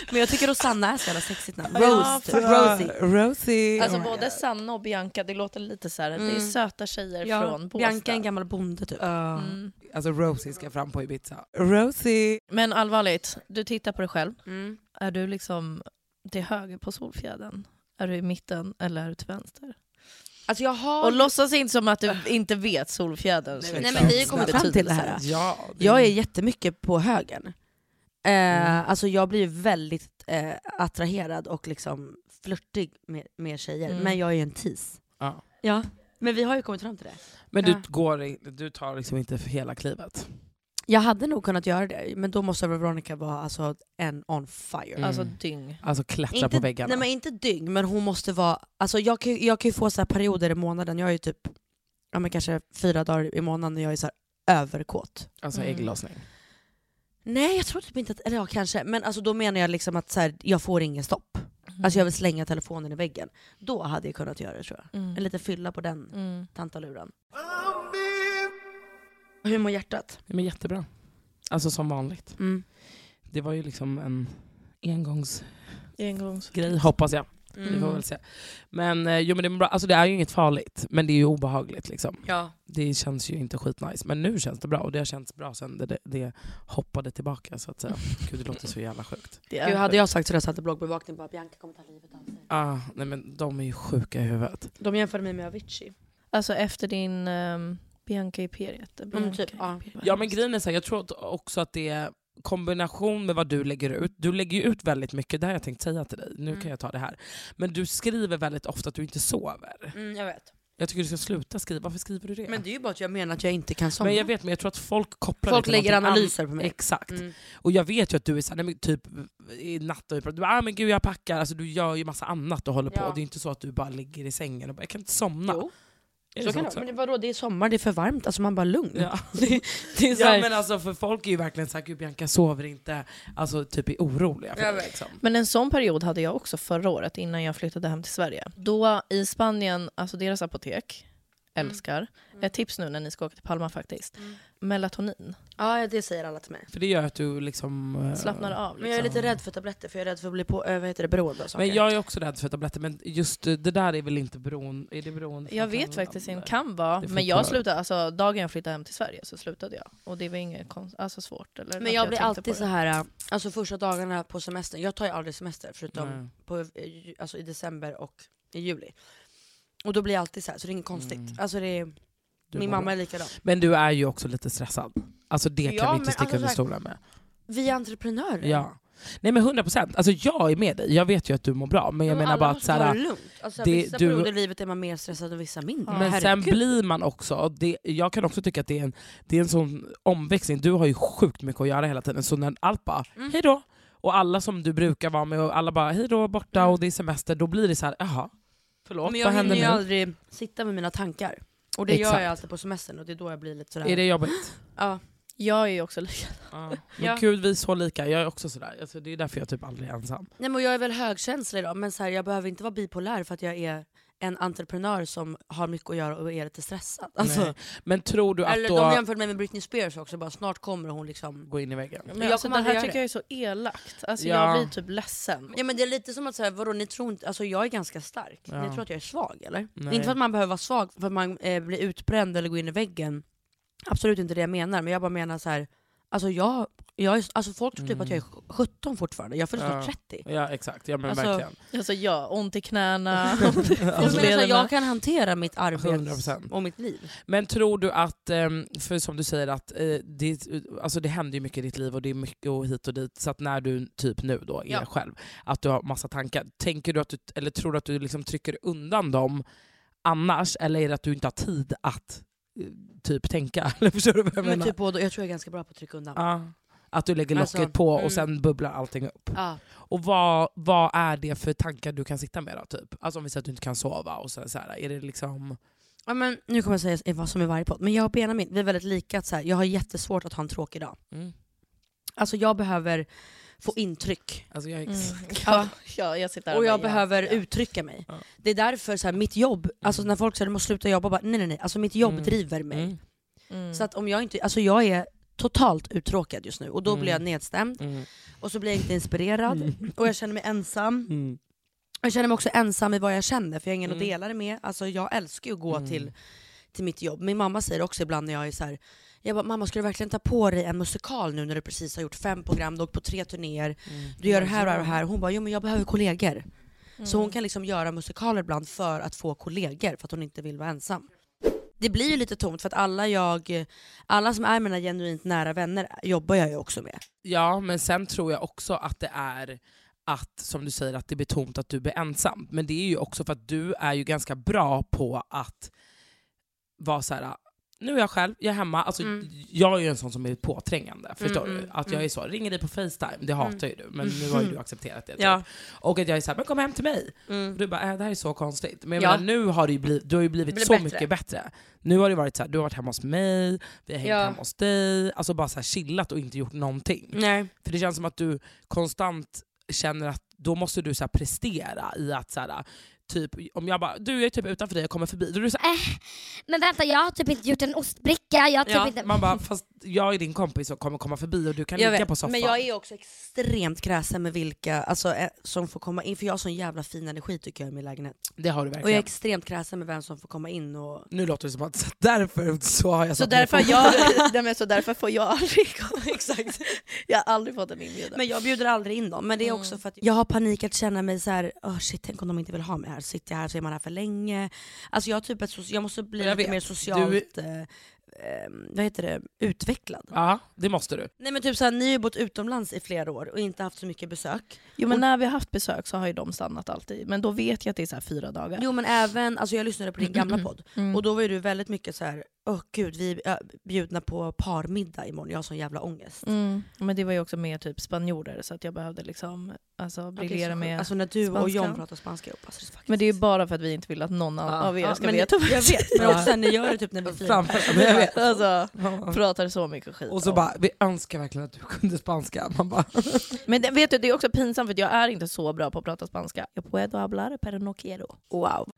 Men jag tycker Rosanna är så jävla sexigt namn. Ja, Rosie. Alltså både Sanna och Bianca, det låter lite så här. Det är söta tjejer från Båstad. Bianca är en gammal bonde typ. Alltså Rosie ska fram på Ibiza. Rosie. Men allvarligt, du tittar på dig själv. Är du liksom till höger på solfjädern? Är du i mitten eller är du till vänster? Alltså jag har... Och låtsas inte som att du inte vet solfjädern. Nej, men vi har kommit fram till det här. Ja, Jag är jättemycket på högern. Alltså jag blir väldigt attraherad och liksom flörtig med tjejer. Men jag är en tis. Ja. Men vi har ju kommit fram till det. Men du tar liksom inte för hela klivet. Jag hade nog kunnat göra det, men då måste Veronica vara alltså en on fire. Alltså dyng. Alltså klättra inte, på väggarna. Nej men inte dyng, men hon måste vara... Alltså jag kan ju få så här perioder i månaden. Jag är ju typ kanske 4 dagar i månaden när jag är så här överkåt. Alltså ägglossning. Nej, jag tror typ inte att... Eller ja, kanske. Men alltså, då menar jag liksom att så här, jag får ingen stopp. Alltså jag vill slänga telefonen i väggen. Då hade jag kunnat göra det, tror jag. En liten fylla på den tantaluren. Hur mår hjärtat? Men jättebra. Alltså som vanligt. Det var ju liksom en engångsgrej, hoppas jag. Vi får väl se. Men men det är bra. Alltså det är ju inget farligt, men det är ju obehagligt liksom. Ja. Det känns ju inte skitnice, men nu känns det bra och det har känts bra sen det hoppade tillbaka så att säga. Gud, det låter så jävla sjukt. Hade jag sagt så där så hade bloggbevakningen bara Bianca kommer ta livet av sig. Nej men de är ju sjuka i huvudet. De jämförde mig med Avicii. Alltså efter din Bianca Imperiet. Ja men grejen är så här, jag tror också att det är kombination med vad du lägger ut. Du lägger ju ut väldigt mycket, det har jag tänkt säga till dig. Nu kan jag ta det här. Men du skriver väldigt ofta att du inte sover. Jag vet. Jag tycker du ska sluta skriva. Varför skriver du det? Men det är ju bara att jag menar att jag inte kan somna. Men jag vet, men jag tror att folk kopplar folk lägger analyser på mig. Exakt. Och jag vet ju att du är såhär, typ i natt och du bara, men gud jag packar. Alltså du gör ju massa annat och håller på. Det är inte så att du bara ligger i sängen och bara, jag kan inte somna. Jo. Så kan det, men vadå, det är sommar, det är för varmt, alltså man bara lugn. Ja. det är så ja men alltså för folk är ju verkligen såhär, gud Bianca sover inte, alltså typ är oroliga för det, liksom. Men en sån period hade jag också förra året innan jag flyttade hem till Sverige. Då i Spanien, alltså deras apotek, älskar. Ett tips nu när ni ska åka till Palma faktiskt. Melatonin. Ja, det säger alla till mig. För det gör att du liksom slappnar av. Liksom. Men jag är lite rädd för tabletter, för jag är rädd för att bli beroende av saker. Men jag är också rädd för tabletter, men just det där är väl inte beroende? Är det beroende? Jag vet faktiskt inte, kan vara. Men jag slutade, alltså dagen jag flyttade hem till Sverige så slutade jag. Och det var inget svårt. Eller men jag blir alltid så här, alltså första dagarna på semestern, jag tar ju aldrig semester förutom alltså i december och i juli. Och då blir jag alltid så här, så det är inget konstigt. Alltså det är, min mamma är likadan. Men du är ju också lite stressad. Alltså det kan vi inte sticka under stolen med. Vi är entreprenörer. Ja. Nej men 100%. Alltså jag är med dig. Jag vet ju att du mår bra. Men jag menar bara att såhär, lugnt. Alltså, vissa perioder i livet är man mer stressad och vissa mindre. Men sen blir man också, jag kan också tycka att det är en sån omväxling. Du har ju sjukt mycket att göra hela tiden. Så när allt bara, hejdå. Och alla som du brukar vara med och alla bara, hejdå borta och det är semester. Då blir det så här, jaha. Förlåt, men jag hinner ju aldrig sitta med mina tankar. Och det gör jag alltid på semestern och det är då jag blir lite sådär. Är det jobbigt? Ja. Jag är ju också lika. Men gud, vi är så lika. Jag är också sådär. Alltså, det är därför jag typ aldrig är ensam. Nej, men jag är väl högkänslig då. Men så här, jag behöver inte vara bipolär för att jag är en entreprenör som har mycket att göra och är lite stressad. Alltså, men tror du att eller då... de jämför mig med Britney Spears också. Bara, snart kommer hon liksom gå in i väggen. Men alltså, det här tycker jag är så elakt. Alltså, jag blir typ ledsen. Ja, men det är lite som att säga, vadå, ni tror inte, alltså, jag är ganska stark. Ni tror att jag är svag, eller? Nej. Inte för att man behöver vara svag för att man blir utbränd eller går in i väggen. Absolut inte det jag menar. Men jag bara menar så här. Alltså alltså folk tror typ att jag är 17 fortfarande. Jag fyller snart 30. Ja exakt, ja men alltså, verkligen. Alltså ont i knäna. Jag kan hantera mitt arbete 100%. Och mitt liv. Men tror du att, för som du säger att det händer ju mycket i ditt liv och det är mycket och hit och dit. Så att när du typ nu då är själv, att du har massa tankar. Tänker du att eller tror du att du liksom trycker undan dem annars? Eller är det att du inte har tid att typ tänka? Eller förstår du vad jag menar? Typ både, jag tror jag är ganska bra på att trycka undan. Att du lägger locket på och sen bubblar allting upp. Och vad är det för tankar du kan sitta med då? Typ? Alltså om vi säger att du inte kan sova och så här, är det liksom... Ja, men nu kommer jag säga vad som är varje podd. Men jag och Benjamin, vi är väldigt lika. Att så här, jag har jättesvårt att ha en tråkig dag. Alltså jag behöver få intryck. Alltså jag jag sitter och jag behöver uttrycka mig. Det är därför så här, mitt jobb, alltså när folk säger du måste sluta jobba, bara, nej. Alltså mitt jobb driver mig. Så att om jag inte, alltså jag är totalt uttråkad just nu. Och då blir jag nedstämd. Och så blir jag inte inspirerad. Och jag känner mig ensam. Jag känner mig också ensam i vad jag känner. För jag har ingen att dela det med. Alltså jag älskar ju att gå till mitt jobb. Min mamma säger också ibland när jag är så här. Jag bara, mamma, ska du verkligen ta på dig en musikal nu när du precis har gjort 5 program, du åkt på 3 turnéer, du gör det här och det här. Hon bara, jo men jag behöver kollegor. Så hon kan liksom göra musikaler ibland för att få kollegor, för att hon inte vill vara ensam. Det blir ju lite tomt för att alla som är mina genuint nära vänner jobbar jag ju också med. Ja, men sen tror jag också att det är att, som du säger, att det blir tomt att du blir ensam. Men det är ju också för att du är ju ganska bra på att vara så här. Nu är jag själv, jag är hemma. Alltså, jag är ju en sån som är påträngande. Förstår du? Att jag är så, ringer dig på FaceTime. Det hatar ju du, men nu har ju du accepterat det. Typ. Ja. Och att jag är så här, men kom hem till mig. Och du bara, det här är så konstigt. Men jag menar, nu har du har ju blivit så bättre. Mycket bättre. Nu har det varit så här, du har varit hemma hos mig, vi har hängt hemma hos dig. Alltså bara så här chillat och inte gjort någonting. Nej. För det känns som att du konstant känner att då måste du så här prestera i att så här, typ, om jag bara, du är typ utanför dig och kommer förbi, då är du så men vänta, jag har typ inte gjort en ostbricka, jag har typ inte... Man bara, fast jag är din kompis och kommer komma förbi och du kan ligga på soffan. Men jag är också extremt kräsen med vilka alltså, som får komma in, för jag har sån jävla fin energi tycker jag i min lägenhet. Det har du verkligen. Och jag är extremt kräsen med vem som får komma in och... Nu låter det som att därför så har jag så därför får jag aldrig komma. Exakt. Jag har aldrig fått en inbjudan. Men jag bjuder aldrig in dem. Men det är också för att jag har panik att känna mig så här, shit, tänk om de inte vill ha mig här. Sitter jag här så är man här för länge. Alltså jag har typ jag måste bli lite mer socialt vad heter det, utvecklad. Ja, det måste du. Nej men typ såhär, ni har ju bott utomlands i flera år och inte haft så mycket besök. Jo men när vi har haft besök så har ju de stannat alltid. Men då vet jag att det är så här 4 dagar. Jo men även, alltså jag lyssnade på din gamla podd. Och då var ju du väldigt mycket så här, gud, vi är bjudna på parmiddag imorgon. Jag har sån jävla ångest. Men det var ju också mer typ spanjorer, så att jag behövde liksom briljera med alltså när du spanskan. Och John pratar spanska ihop. Alltså, men det är ju bara för att vi inte vill att någon av er ska veta. Jag vet, men också när ni gör det typ när vi firar. Jag vet. Alltså, pratar så mycket skit. Och så bara, vi önskar verkligen att du kunde spanska. Man bara. Men vet du, det är också pinsamt för att jag är inte så bra på att prata spanska. Jag puedo hablar pero no quiero. Wow.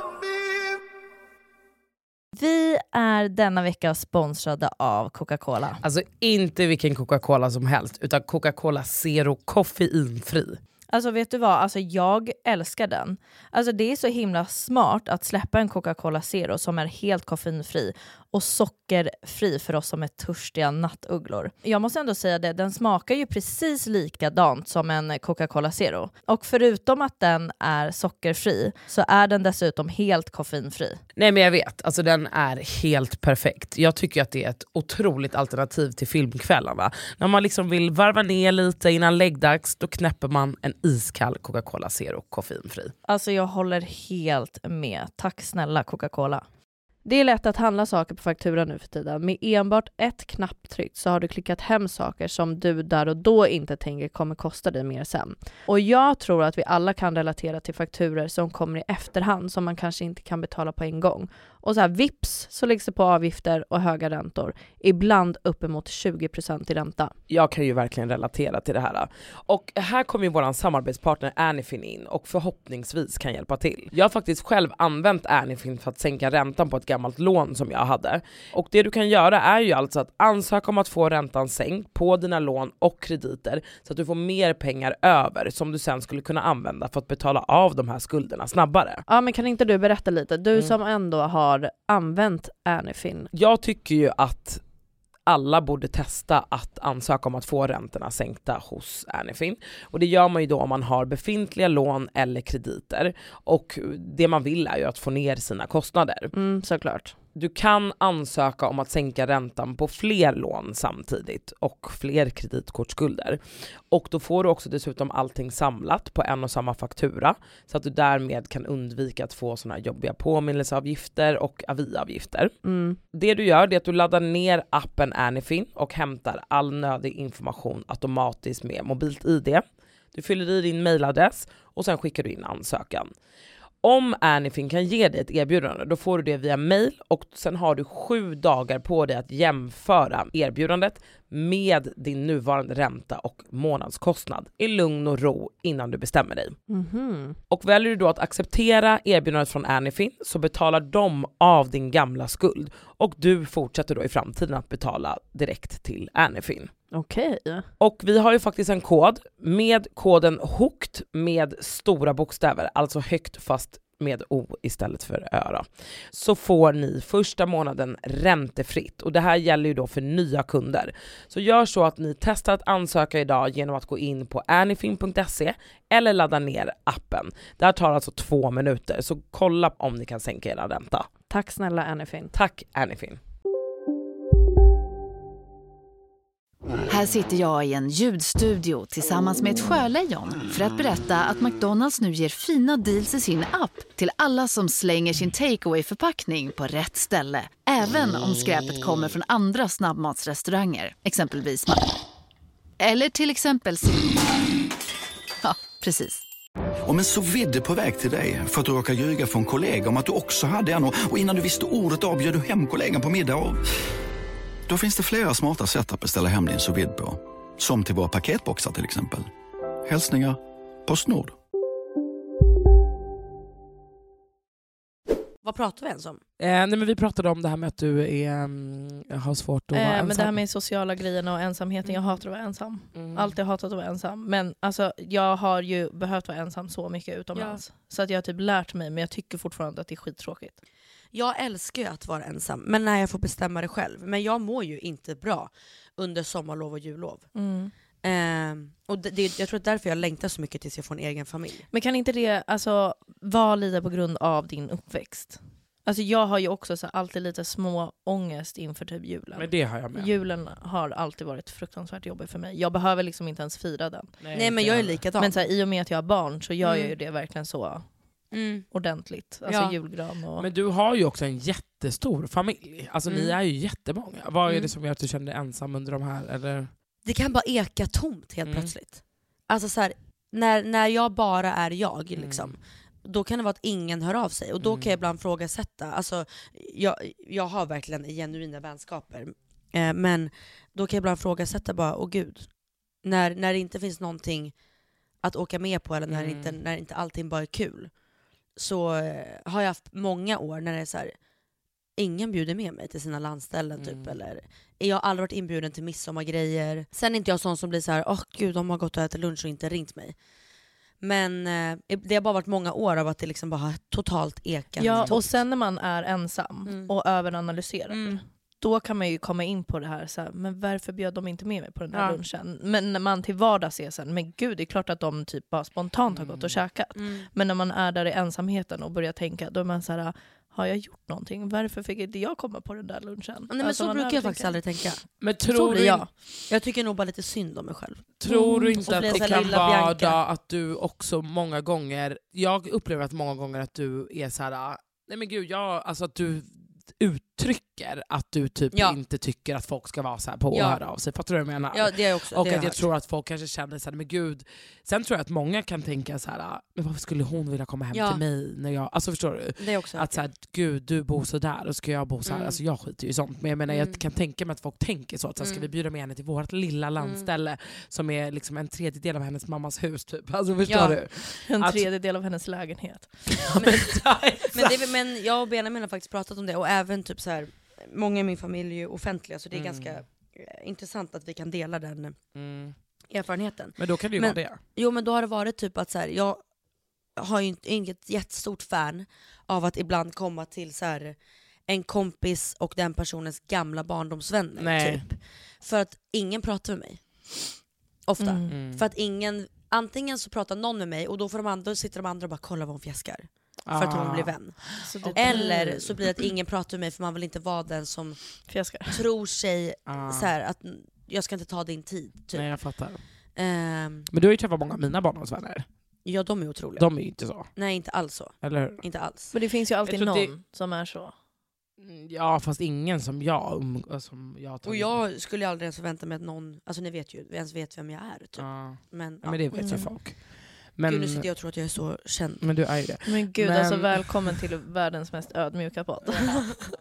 Vi är denna vecka sponsrade av Coca-Cola. Alltså inte vilken Coca-Cola som helst, utan Coca-Cola Zero koffeinfri. Alltså vet du vad, alltså jag älskar den. Alltså det är så himla smart att släppa en Coca-Cola Zero som är helt koffeinfri och sockerfri för oss som är törstiga nattugglor. Jag måste ändå säga det, den smakar ju precis likadant som en Coca-Cola Zero. Och förutom att den är sockerfri så är den dessutom helt koffeinfri. Nej men jag vet, alltså den är helt perfekt. Jag tycker att det är ett otroligt alternativ till filmkvällarna. När man liksom vill varva ner lite innan läggdags, då knäpper man en iskall Coca-Cola Zero koffeinfri. Alltså jag håller helt med. Tack snälla Coca-Cola. Det är lätt att handla saker på faktura nu för tiden. Med enbart ett knapptryck så har du klickat hem saker som du där och då inte tänker kommer kosta dig mer sen. Och jag tror att vi alla kan relatera till fakturor som kommer i efterhand som man kanske inte kan betala på en gång. Och så här vips så läggs det på avgifter och höga räntor. Ibland uppemot 20% i ränta. Jag kan ju verkligen relatera till det här. Och här kommer ju våran samarbetspartner Anyfin in och förhoppningsvis kan hjälpa till. Jag har faktiskt själv använt Anyfin för att sänka räntan på ett gammalt lån som jag hade. Och det du kan göra är ju alltså att ansöka om att få räntan sänkt på dina lån och krediter så att du får mer pengar över som du sen skulle kunna använda för att betala av de här skulderna snabbare. Ja, men kan inte du berätta lite? Du som ändå har använt Anyfin. Jag tycker ju att alla borde testa att ansöka om att få räntorna sänkta hos Anyfin. Och det gör man ju då om man har befintliga lån eller krediter. Och det man vill är ju att få ner sina kostnader. Såklart. Du kan ansöka om att sänka räntan på fler lån samtidigt och fler kreditkortsskulder. Och då får du också dessutom allting samlat på en och samma faktura så att du därmed kan undvika att få såna jobbiga påminnelseavgifter och aviavgifter. Det du gör är att du laddar ner appen Anyfin och hämtar all nödig information automatiskt med mobilt ID. Du fyller i din mailadress och sen skickar du in ansökan. Om Anyfin kan ge dig ett erbjudande, då får du det via mail och sen har du 7 dagar på dig att jämföra erbjudandet med din nuvarande ränta och månadskostnad i lugn och ro innan du bestämmer dig. Och väljer du då att acceptera erbjudandet från Anyfin så betalar de av din gamla skuld och du fortsätter då i framtiden att betala direkt till Anyfin. Okej. Och vi har ju faktiskt en kod med koden HOOKED med stora bokstäver, alltså högt fast med O istället för öra. Så får ni första månaden räntefritt. Och det här gäller ju då för nya kunder. Så gör så att ni testar att ansöka idag genom att gå in på anyfin.se eller ladda ner appen. Det här tar alltså 2 minuter. Så kolla om ni kan sänka era ränta. Tack snälla Anyfin. Tack Anyfin. Här sitter jag i en ljudstudio tillsammans med ett sjölejon för att berätta att McDonald's nu ger fina deals i sin app till alla som slänger sin takeaway-förpackning på rätt ställe. Även om skräpet kommer från andra snabbmatsrestauranger, exempelvis eller till exempel ja, precis. Om en sous-vide på väg till dig för att du råkar ljuga från kollega om att du också hade en och innan du visste ordet av bjöd du hem kollegan på middag och... Då finns det flera smarta sätt att beställa hem din sous-vide på. Som till våra paketboxar till exempel. Hälsningar PostNord. Vad pratar vi ens om? Nej, men vi pratade om det här med att du har svårt att vara ensam. Men det här med sociala grejerna och ensamheten. Jag hatar att vara ensam. Alltid hatat att vara ensam. Men alltså, jag har ju behövt vara ensam så mycket utomlands. Så att jag har typ lärt mig. Men jag tycker fortfarande att det är skittråkigt. Jag älskar ju att vara ensam, men när jag får bestämma det själv. Men jag mår ju inte bra under sommarlov och jullov. Och jag tror att därför jag längtar så mycket tills jag får en egen familj. Men kan inte det alltså vara lite på grund av din uppväxt? Alltså jag har ju också så alltid lite små ångest inför typ julen. Men det har jag med. Julen har alltid varit fruktansvärt jobbig för mig. Jag behöver liksom inte ens fira den. Nej men jag är likadan. Men så här, i och med att jag har barn så gör jag ju det verkligen så ordentligt. Alltså julgran och... Men du har ju också en jättestor familj. Alltså ni är ju jättemånga. Vad är det som gör att du känner dig ensam under de här? Eller? Det kan bara eka tomt helt plötsligt. Alltså så här, när jag bara är jag liksom, då kan det vara att ingen hör av sig. Och då kan jag ibland frågasätta. Alltså, jag har verkligen genuina vänskaper. Men då kan jag ibland frågasätta bara, åh gud. När det inte finns någonting att åka med på, eller när inte allting bara är kul. Så har jag haft många år när det är så här, ingen bjuder med mig till sina landställen typ, eller jag har aldrig varit inbjuden till midsommargrejer. Sen är inte jag sån som blir så här, åh gud, de har gått och ätit lunch och inte ringt mig. Men det har bara varit många år av att det liksom bara har totalt ekat. Ja, och sen när man är ensam och överanalyserar, då kan man ju komma in på det här, så här, men varför bjöd de inte med mig på den där lunchen? Men när man till vardags är sen, men gud, det är klart att de typ bara spontant har gått och käkat. Men när man är där i ensamheten och börjar tänka, då är man så här, har jag gjort någonting? Varför fick inte jag komma på den där lunchen? Nej, men alltså, så brukar jag faktiskt aldrig tänka. Men tror du jag tycker nog bara lite synd om mig själv. Tror du inte att det kan vara att du också många gånger, jag upplever att många gånger att du är så här, nej men gud, alltså att du uttrycker att du typ inte tycker att folk ska vara så här på och höra av sig. Fattar du vad jag menar? Ja, det är också, och det att jag tror att folk kanske känner så här, men gud. Sen tror jag att många kan tänka så här, men varför skulle hon vilja komma hem till mig när jag, alltså förstår du? Det är också att så här, gud, du bor så där och ska jag bo så här. Alltså jag skiter ju i sånt, men jag menar jag kan tänka mig att folk tänker så att så här, ska vi bjuda med henne till vårt lilla landställe som är liksom en tredjedel av hennes mammas hus typ. Alltså förstår du? En tredjedel av hennes lägenhet. Men jag och Benjamin har faktiskt pratat om det, och även typ så här, många i min familj är offentliga, så det är ganska intressant att vi kan dela den erfarenheten. Men då kan det ju vara det. Jo, men då har det varit typ att så här, jag har ju inget jättestort fan av att ibland komma till så här, en kompis och den personens gamla barndomsvänner typ. För att ingen pratar med mig. Ofta. För att antingen så pratar någon med mig och då sitter de andra och bara kollar vad hon fjäskar. För att hon blir vän. Eller så blir det att ingen pratar med mig för man vill inte vara den som fjäskar. Tror sig så här, att jag ska inte ta din tid typ. Nej, jag fattar. Men du har ju träffat många av mina barndomsvänner. Ja, de är otroliga. De är ju inte så. Nej, inte alls så. Eller hur? Inte alls. Men det finns ju alltid någon som är så. Ja, fast ingen som jag och jag skulle aldrig ens förvänta mig att någon, alltså ni vet ju, ens vet vem jag är typ. Men det vet ju folk. Men gud, nu sitter jag och tror att jag är så känd. Men du är ju det. Men gud, alltså välkommen till världens mest ödmjuka podd.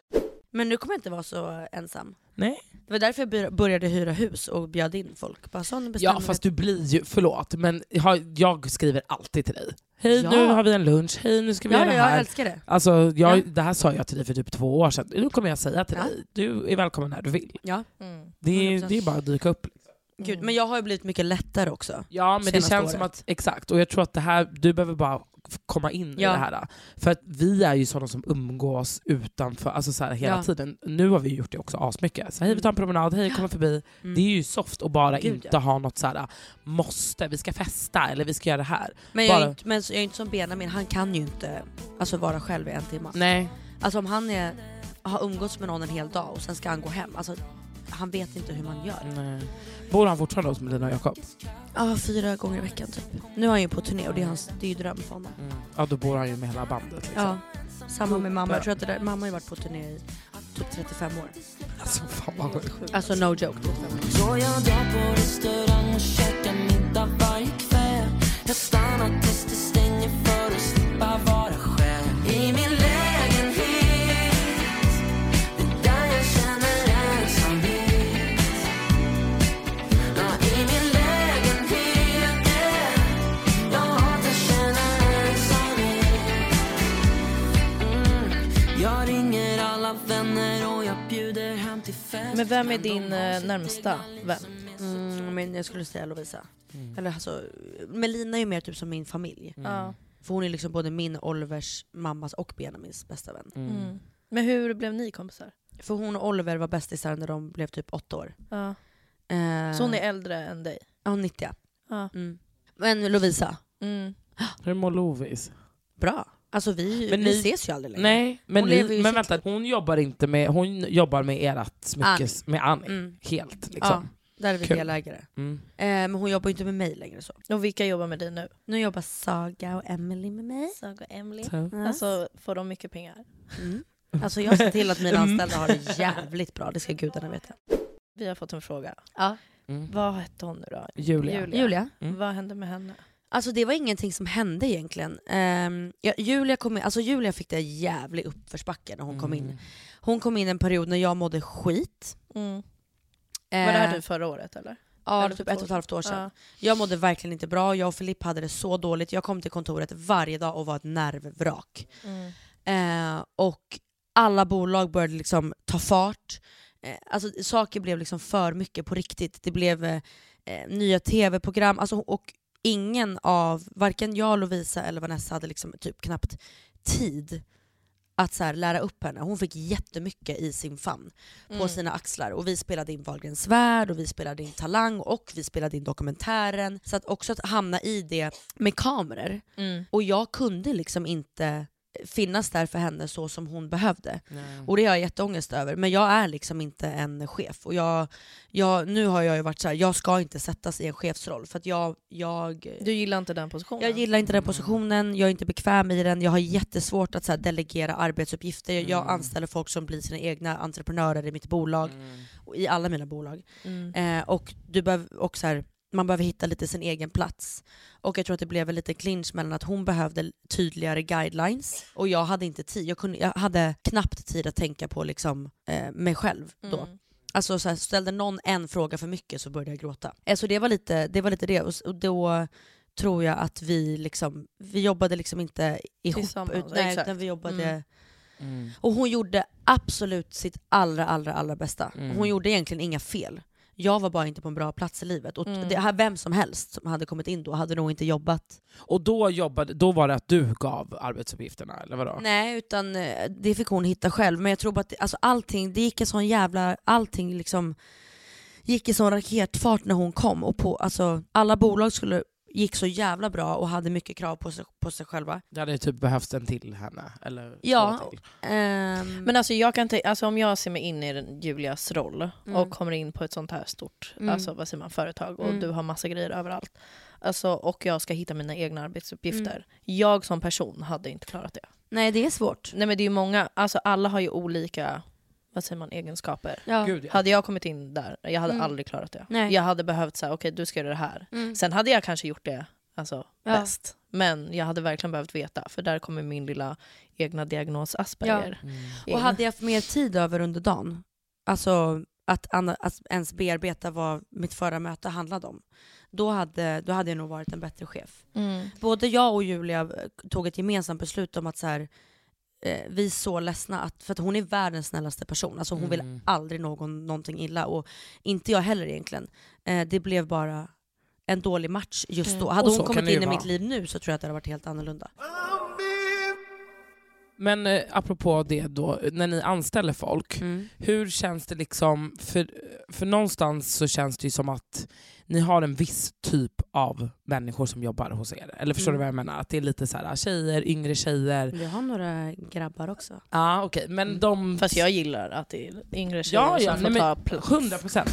Men nu kommer jag inte vara så ensam. Nej. Det var därför jag började hyra hus och bjöd in folk. Bara sån Ja, fast du blir ju, förlåt, men jag skriver alltid till dig. Hej, Ja. nu har vi en lunch. Hej, nu ska vi göra det här. Jag älskar det. Alltså, det här sa jag till dig för typ 2 år sedan. Nu kommer jag säga till dig, du är välkommen när du vill. Ja. Det är bara att dyka upp. Gud, men jag har ju blivit mycket lättare också. Ja, men det känns som att, exakt, och jag tror att det här, du behöver bara komma in i det här. För att vi är ju sådana som umgås utanför, alltså så här, hela tiden. Nu har vi gjort det också asmycket. Så hej, vi tar en promenad, hej, kommer förbi. Det är ju soft att bara inte ha något så här, måste, vi ska festa eller vi ska göra det här. Men jag är inte som Benjamin, han kan ju inte vara själv i 1 timme. Nej. Alltså om han har umgåtts med någon en hel dag och sen ska han gå hem, alltså han vet inte hur man gör. Nej. Bor han fortfarande hos Melina och Jakob? Ja, 4 gånger i veckan typ. Nu är han ju på turné och det är ju dröm för honom. Ja, då bor han ju med hela bandet liksom. Ja, samma med mamma. Jag tror att mamma har ju varit på turné i typ 35 år. Alltså fan vad sjukt. Alltså no joke. Så jag drar på restaurang och käkar middag varje kväll. Jag stannar tills det stänger för att slippa vara själv. I min lägenhet, det är där jag känner ensamhet. Ja, i min lägenhet, jag hatar känner ensamhet. Jag ringer alla vänner och jag bjuder hem till fest. Men vem är din närmsta vän? Men jag skulle säga Lovisa. Eller alltså, Melina är ju mer typ som min familj. För hon är liksom både min, Olivers, mammas och Benjamins bästa vän. Men hur blev ni kompisar? För hon och Oliver var bästisar när de blev typ 8 år. Ja. Så hon är äldre än dig? Ja, 90. Ja. Men Lovisa. Hur mår Lovis? Bra. Alltså vi ses ju aldrig längre. Nej, men vänta, hon jobbar med ert smycke, med Annie. Helt liksom. Ja, där är vi delägare. Men hon jobbar inte med mig längre så. Och vilka jobbar med dig nu? Nu jobbar Saga och Emily med mig. Saga och Emily. Alltså får de mycket pengar? Alltså jag ser till att mina anställda har det jävligt bra, det ska gudarna veta. Vi har fått en fråga. Ja. Vad hette hon nu då? Julia. Vad hände med henne? Alltså det var ingenting som hände egentligen. Julia fick det jävligt uppförsbacke när hon kom in. Hon kom in en period när jag mådde skit. Var det här typ förra året eller? Ja, eller typ 1,5 år sedan. Ja. Jag mådde verkligen inte bra. Jag och Filip hade det så dåligt. Jag kom till kontoret varje dag och var ett nervvrak. Och alla bolag började liksom ta fart. Alltså saker blev liksom för mycket på riktigt. Det blev nya tv-program. Alltså, och ingen av, varken jag, Lovisa eller Vanessa hade liksom typ knappt tid att så här lära upp henne. Hon fick jättemycket i sin famn på sina axlar. Och vi spelade in Wahlgrens värld och vi spelade in Talang och vi spelade in dokumentären. Så att också att hamna i det med kameror. Och jag kunde liksom inte finnas där för henne så som hon behövde. Och det har jag jätteångest över. Men jag är liksom inte en chef. Och nu har jag ju varit så här, jag ska inte sättas i en chefsroll. För att Du gillar inte den positionen? Jag gillar inte den positionen, jag är inte bekväm i den. Jag har jättesvårt att så här, delegera arbetsuppgifter. Jag anställer folk som blir sina egna entreprenörer i mitt bolag. Och i alla mina bolag. Och du behöver också här, man behöver hitta lite sin egen plats. Och jag tror att det blev en liten clinch mellan att hon behövde tydligare guidelines och jag hade inte tid. Jag hade knappt tid att tänka på liksom, mig själv då. Alltså så här, ställde någon en fråga för mycket så började jag gråta. Så det var lite det. Och då tror jag att vi jobbade liksom inte ihop. Utan vi jobbade... Och hon gjorde absolut sitt allra bästa. Hon gjorde egentligen inga fel. Jag var bara inte på en bra plats i livet. Och vem som helst som hade kommit in då hade nog inte jobbat. Och då var det att du gav arbetsuppgifterna, eller vadå? Nej, utan det fick hon hitta själv. Men jag tror bara att alltså, allting gick i sån raketfart när hon kom. Och alltså, alla bolag gick så jävla bra och hade mycket krav på sig själva. Det hade typ behövts en till henne, eller ja. Till. Men alltså jag kan om jag ser mig in i Julias roll och kommer in på ett sånt här stort alltså vad säger man, företag och du har massa grejer överallt. Alltså, och jag ska hitta mina egna arbetsuppgifter. Jag som person hade inte klarat det. Nej, det är svårt. Nej, men det är ju många, alltså alla har ju olika egenskaper. Ja. Gud, ja. Hade jag kommit in där, jag hade aldrig klarat det. Nej. Jag hade behövt säga okej, du ska göra det här. Sen hade jag kanske gjort det bäst. Men jag hade verkligen behövt veta, för där kommer min lilla egna diagnos Asperger. Och hade jag haft mer tid över under dagen, alltså att ens bearbeta vad mitt förra möte handlade om, då hade jag nog varit en bättre chef. Både jag och Julia tog ett gemensamt beslut om att så här, vi är så ledsna, för att hon är världens snällaste person. Alltså hon vill aldrig någonting illa, och inte jag heller egentligen. Det blev bara en dålig match just då. Hade hon kommit in i mitt liv nu så tror jag att det hade varit helt annorlunda. Men apropå det då, när ni anställer folk, hur känns det liksom, för någonstans så känns det ju som att ni har en viss typ av människor som jobbar hos er. Eller förstår du vad jag menar? Att det är lite så här tjejer, yngre tjejer. Vi har några grabbar också. Ja, okej. Men Fast jag gillar att det är yngre tjejer som får ta plats. 100%.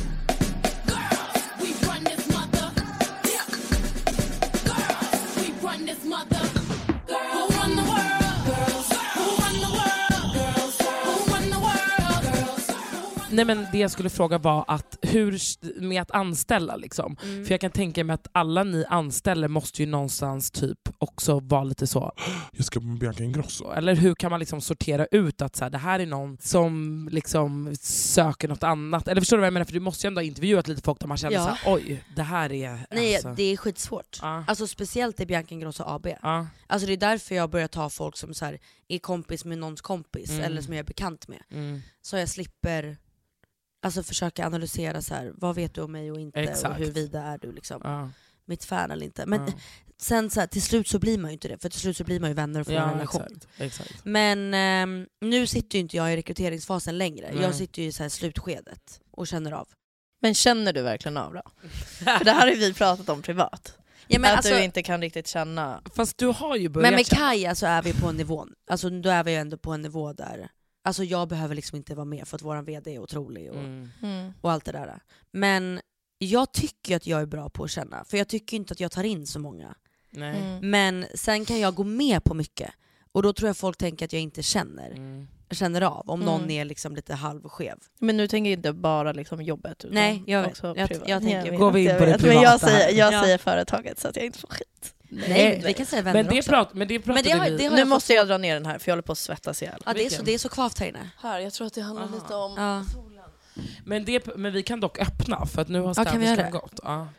Nej, men det jag skulle fråga var att hur med att anställa liksom. För jag kan tänka mig att alla ni anställer måste ju någonstans typ också vara lite så, jag ska på Bianca Ingrosso. Eller hur kan man liksom sortera ut att så här, det här är någon som liksom söker något annat? Eller förstår du vad jag menar? För du måste ju ändå ha intervjuat lite folk där man känner så här, oj, det här är... Nej, alltså... det är skitsvårt. Alltså speciellt i Bianca Ingrosso AB. Alltså det är därför jag börjar ta folk som så här, är kompis med någons kompis, eller som jag är bekant med. Så jag slipper... Alltså försöka analysera så här, vad vet du om mig och inte. Exakt. Och huruvida är du liksom mitt fan eller inte. Men sen så här, till slut så blir man ju inte det. För till slut så blir man ju vänner och får en relation. Exakt. Men nu sitter ju inte jag i rekryteringsfasen längre. Jag sitter ju i så här slutskedet och känner av. Men känner du verkligen av då? För det här har vi pratat om privat. Ja, men att alltså, du inte kan riktigt känna. Fast du har ju börjat. Men med Kaja så är vi på en nivå. Alltså då är vi ju ändå på en nivå där. Alltså jag behöver liksom inte vara med för att våran vd är otrolig och allt det där. Men jag tycker att jag är bra på att känna. För jag tycker inte att jag tar in så många. Nej. Men sen kan jag gå med på mycket. Och då tror jag folk tänker att jag inte känner av. Om någon är liksom lite halvskev. Men nu tänker jag inte bara liksom jobbet. Utan nej, jag tänker... Går vi in på det privata? Men jag säger företaget så att jag inte får skit. Nej, vi kan säga vänner också. Nu måste jag dra ner den här för jag håller på att svettas ihjäl. Ja, det är så kvavt här inne. Här, jag tror att det handlar lite om solen. Men vi kan dock öppna för att nu har städerskan gått.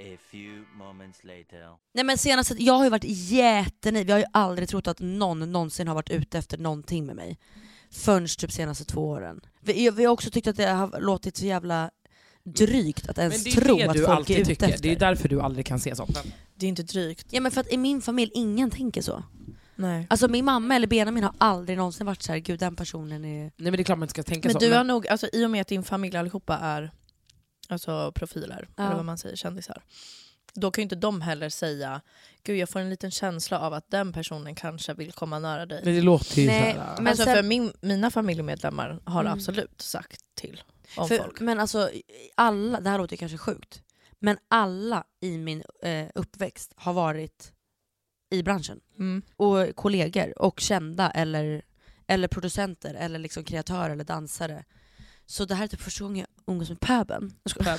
Nej, men senast, jag har ju varit jättenöjd. Jag har ju aldrig trott att någon någonsin har varit ute efter någonting med mig. Förrän typ senaste 2 åren. Vi har också tyckt att det har låtit så jävla drygt att ens tro att folk är ute efter. Det är därför du aldrig kan se sånt. Det är inte drygt. Ja, men för att i min familj ingen tänker så. Nej. Alltså min mamma eller Benjamin har aldrig någonsin varit så här, gud den personen är... Nej, men det är klart man inte ska tänka så. Men du har nog, alltså i och med att din familj allihopa är alltså profiler, eller vad man säger, kändisar. Då kan ju inte de heller säga, gud jag får en liten känsla av att den personen kanske vill komma nära dig. Men det låter ju nej, såhär. Men alltså för mina familjemedlemmar har absolut sagt till om folk. Men alltså alla, det här låter kanske sjukt, men alla i min uppväxt har varit i branschen. Och kollegor och kända eller producenter eller liksom kreatörer eller dansare. Så det här är typ första gången jag umgås med pöben.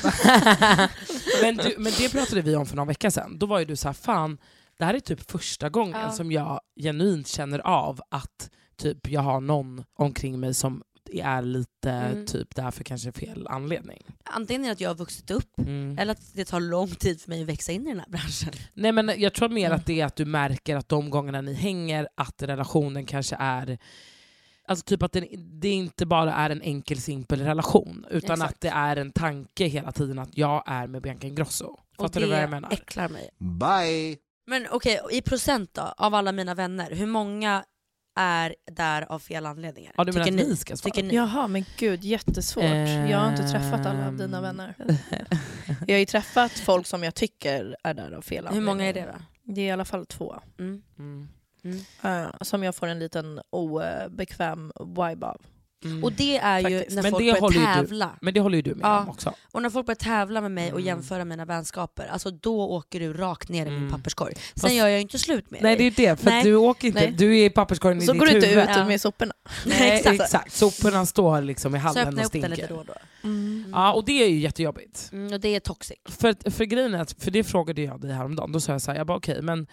Men det pratade vi om för några veckor sedan. Då var ju du så här, fan, det här är typ första gången som jag genuint känner av att typ jag har någon omkring mig som är lite typ därför kanske fel anledning. Antingen är det att jag har vuxit upp eller att det tar lång tid för mig att växa in i den här branschen. Nej, men jag tror mer att det är att du märker att de gångerna ni hänger att relationen kanske är, alltså typ att det inte bara är en enkel simpel relation utan att det är en tanke hela tiden att jag är med Bianca Ingrosso. Fattar du vad jag menar? Och det äcklar mig. Bye! Men okej, i procent då, av alla mina vänner, hur många är där av fel anledningar? Ja, du menar att ni ska svara? Jaha, men gud, jättesvårt. Jag har inte träffat alla av dina vänner. Jag har ju träffat folk som jag tycker är där av fel anledningar. Hur många är det då? Det är i alla fall 2. Som jag får en liten obekväm vibe av. Och det är ju när folk börjar tävla. Men det håller ju du med om också. Och när folk börjar tävla med mig och jämföra mina vänskaper, alltså då åker du rakt ner i min papperskorg. Sen gör jag ju inte slut med dig. Nej, det är det, för du åker inte. Du är i papperskorgen i ditt huvud. Så går du inte ut med soporna. Nej, exakt. Soporna står liksom i hallen och stinker. Lite då. Ja, och det är ju jättejobbigt. Och det är toxic. För grejen är att, för det frågade jag dig häromdagen. Då sa jag så här, jag bara okej, men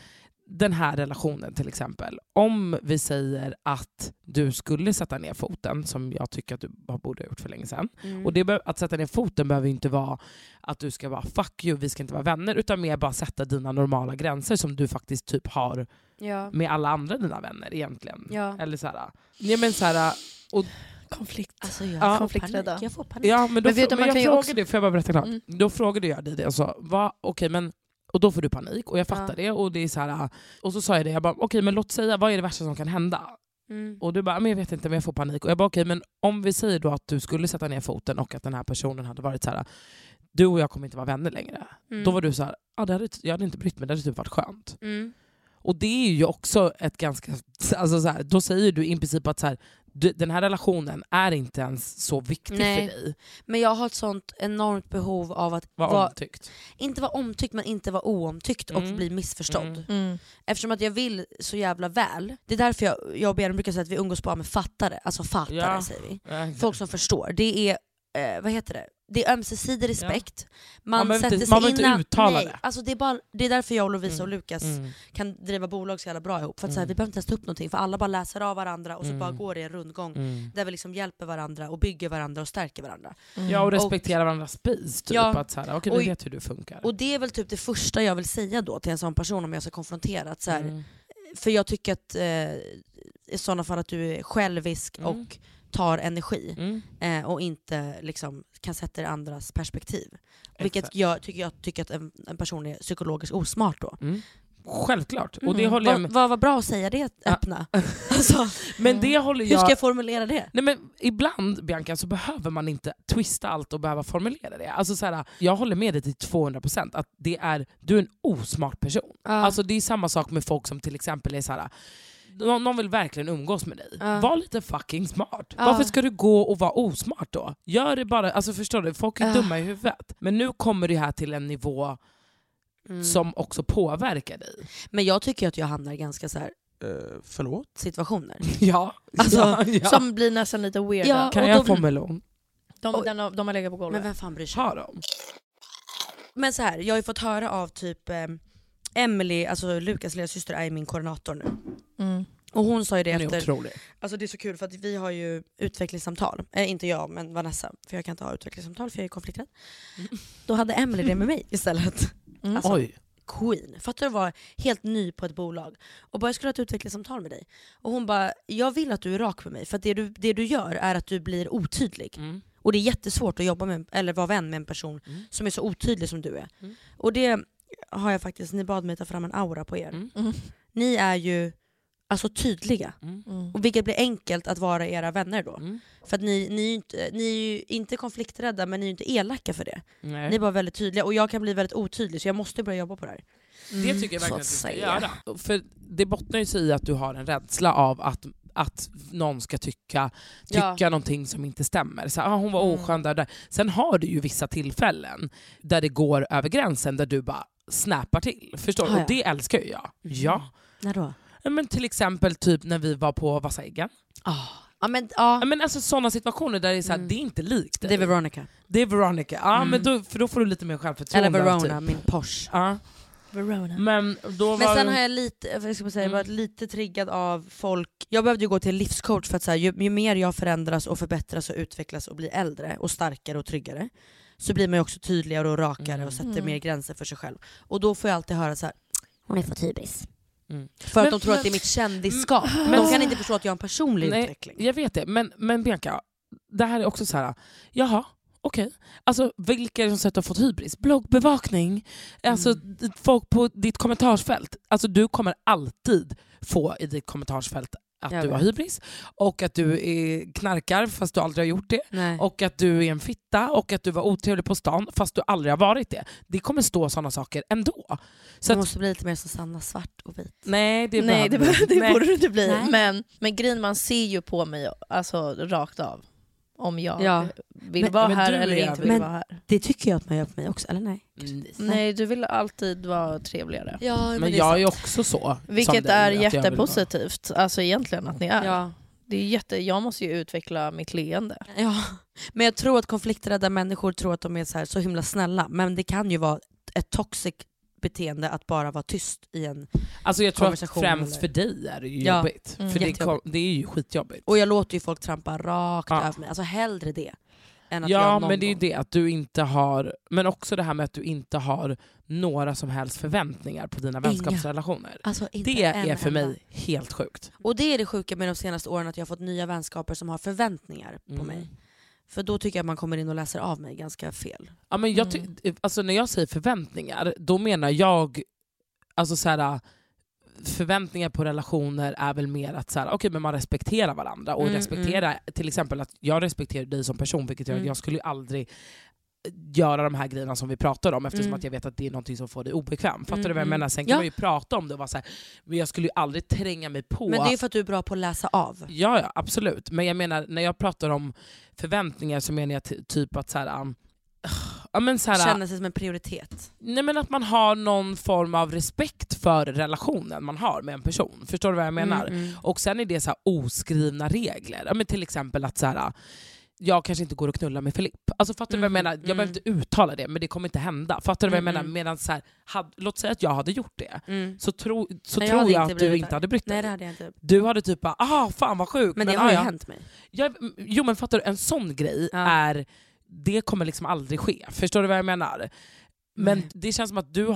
den här relationen till exempel. Om vi säger att du skulle sätta ner foten, som jag tycker att du borde ha gjort för länge sedan. Och att sätta ner foten behöver inte vara att du ska vara fuck you, vi ska inte vara vänner, utan mer bara sätta dina normala gränser som du faktiskt typ har med alla andra dina vänner egentligen. Ja. Eller såhär. Ja, men såhär, och konflikt. Alltså jag får konflikträdda. panik. Jag får panik. Ja, men, Men vet du, man jag kan ju frågade också- det, får jag bara berätta klart? Då frågade jag dig det och sa, okej, men och då får du panik och jag fattar det, och det är så här, och så sa jag det, jag bara okej, men låt säga, vad är det värsta som kan hända? Och du bara, men jag vet inte, men jag får panik. Och jag bara okej, men om vi säger då att du skulle sätta ner foten och att den här personen hade varit så här, du och jag kommer inte vara vänner längre. Då var du så här, jag hade inte brytt mig, det hade typ varit skönt. Och det är ju också ett ganska, alltså så här, då säger du i princip att så här, den här relationen är inte ens så viktig för dig. Men jag har ett sånt enormt behov av att omtyckt. Inte vara omtyckt, men inte vara oomtyckt och bli missförstådd. Eftersom att jag vill så jävla väl. Det är därför jag och Björn brukar säga att vi umgås bara med fattare. Alltså fattare säger vi. Folk som förstår. Det är, vad heter det? Det är ömsesidig respekt. Man sätter sig behöver inte uttala nej, det. alltså det är därför jag och Lovisa och Lukas kan driva bolag så jävla bra ihop. För att så här, vi behöver inte testa upp någonting, för alla bara läser av varandra och så bara går det en rundgång där vi liksom hjälper varandra och bygger varandra och stärker varandra. Ja, och respekterar varandras space. Typ, att så här, okej, vi vet hur du funkar. Och det är väl typ det första jag vill säga då till en sån person om jag ska konfrontera. Att så här, för jag tycker att i sådana fall att du är självisk och tar energi och inte liksom kan sätta i andras perspektiv. Vilket jag tycker att en person är psykologiskt osmart då. Självklart. Och det håller jag med. Vad bra att säga det öppna. Alltså, men det håller hur ska jag formulera det? Nej, men ibland, Bianca, så behöver man inte twista allt och behöva formulera det. Alltså, så här, jag håller med dig till 200% att du är en osmart person. Alltså, det är samma sak med folk som till exempel är så här, någon vill verkligen umgås med dig. Var lite fucking smart. Varför ska du gå och vara osmart då? Gör det bara, alltså förstår du, folk är dumma i huvudet. Men nu kommer det här till en nivå som också påverkar dig. Men jag tycker att jag hamnar i ganska så här förlåt? situationer. Ja. Alltså, som blir nästan lite weird. Ja, kan jag få melon? De har legat på golvet. Men vem fan bryr sig? Har de? Men så här, jag har ju fått höra av typ Emily, alltså Lukas lilla syster, är min koordinator nu. Och hon sa ju det efter... Otrolig. Alltså det är så kul för att vi har ju utvecklingssamtal. Inte jag, men Vanessa. För jag kan inte ha utvecklingssamtal för jag är konflikträdd. Då hade Emily det med mig istället. Alltså, oj. Queen. Fattar du, var helt ny på ett bolag. Och bara, jag skulle ha ett utvecklingssamtal med dig. Och hon bara, jag vill att du är rak med mig. För att det du gör är att du blir otydlig. Och det är jättesvårt att jobba med, eller vara vän med en person som är så otydlig som du är. Och det har jag faktiskt, ni bad mig ta fram en aura på er. Ni är ju alltså tydliga. Och vilket blir enkelt att vara era vänner då. För att ni är ju inte konflikträdda, men ni är ju inte elaka för det. Nej. Ni är bara väldigt tydliga. Och jag kan bli väldigt otydlig, så jag måste börja jobba på det här. Det tycker jag verkligen att du ska göra. För det bottnar ju sig i att du har en rädsla av att någon ska tycka någonting som inte stämmer. Så, hon var oskön där. Sen har du ju vissa tillfällen där det går över gränsen, där du bara snappar till. Förstår du? Och det älskar ju jag. Ja. När då? Men till exempel typ när vi var på Vassa äggen. Men alltså sådana situationer där det är så här, det är inte likt dig. Det är Veronica. Det är Veronica. Ja, men då får du lite mer självförtroende. Eller Verona, min Porsche. Ja. Verona. Men sen har jag varit lite triggad av folk. Jag behövde ju gå till en livscoach för att så här, ju mer jag förändras och förbättras och utvecklas och blir äldre och starkare och tryggare, så blir man ju också tydligare och rakare och sätter mer gränser för sig själv. Och då får jag alltid höra så här, hon är för hybris. För att de tror att det är mitt kändisskap. De kan inte förstå att jag har en personlig utveckling. Jag vet det, men Bianca, det här är också så här. Jaha, okej. Alltså, vilka är det som sett har fått hybris? Bloggbevakning, alltså folk på ditt kommentarsfält. Alltså, du kommer alltid få i ditt kommentarsfält att du har hybris, och att du knarkar fast du aldrig har gjort det. Nej. Och att du är en fitta, och att du var otrevlig på stan fast du aldrig har varit det. Det kommer stå sådana saker ändå. Så det måste bli lite mer som Sanna, svart och vit. Nej, det borde det inte bli. Men grejen, man ser ju på mig alltså rakt av om jag vill vara här eller inte vill vara här. Det tycker jag att man gör på mig också, eller nej? Nej, du vill alltid vara trevligare. Ja, men jag är också så. Vilket är jättepositivt, alltså egentligen att ni är. Ja. Det är jag måste ju utveckla mitt leende. Ja. Men jag tror att konflikträdda människor tror att de är så himla snälla. Men det kan ju vara ett toxic beteende att bara vara tyst i en Alltså jag tror att konversation. främst för dig är det ju jobbigt. För det är ju skitjobbigt. Och jag låter ju folk trampa rakt över mig. Alltså hellre det. Än att ja, men det är ju det att du inte har, men också det här med att du inte har några som helst förväntningar på dina vänskapsrelationer. Alltså, det är för mig helt sjukt. Och det är det sjuka med de senaste åren, att jag har fått nya vänskaper som har förväntningar på mig. För då tycker jag att man kommer in och läser av mig ganska fel. Ja, men alltså när jag säger förväntningar, då menar jag alltså så här, förväntningar på relationer är väl mer att så här, okay, men man respekterar varandra och respektera till exempel att jag respekterar dig som person, vilket jag skulle aldrig göra de här grejerna som vi pratar om, eftersom att jag vet att det är någonting som får dig obekväm. Fattar du vad jag menar? Sen kan man ju prata om det och vara så här, men jag skulle ju aldrig tränga mig på. Men det är för att du är bra på att läsa av. Ja, absolut. Men jag menar, när jag pratar om förväntningar så menar jag typ att så här, men så här, känner sig som en prioritet. Nej, men att man har någon form av respekt för relationen man har med en person. Förstår du vad jag menar? Och sen är det så här oskrivna regler. Ja, men till exempel att så här, jag kanske inte går och knullar med Filip. Alltså fattar du vad jag menar? Jag behöver inte uttala det, men det kommer inte hända. Fattar du vad jag menar? Medan så här, låt säga att jag hade gjort det. Så tror jag att du inte hade brytt dig. Nej, det hade jag inte. Du hade typ bara, fan vad sjukt. Men det har ju hänt mig. Jo, men fattar du, en sån grej är, det kommer liksom aldrig ske. Förstår du vad jag menar? Men det känns som att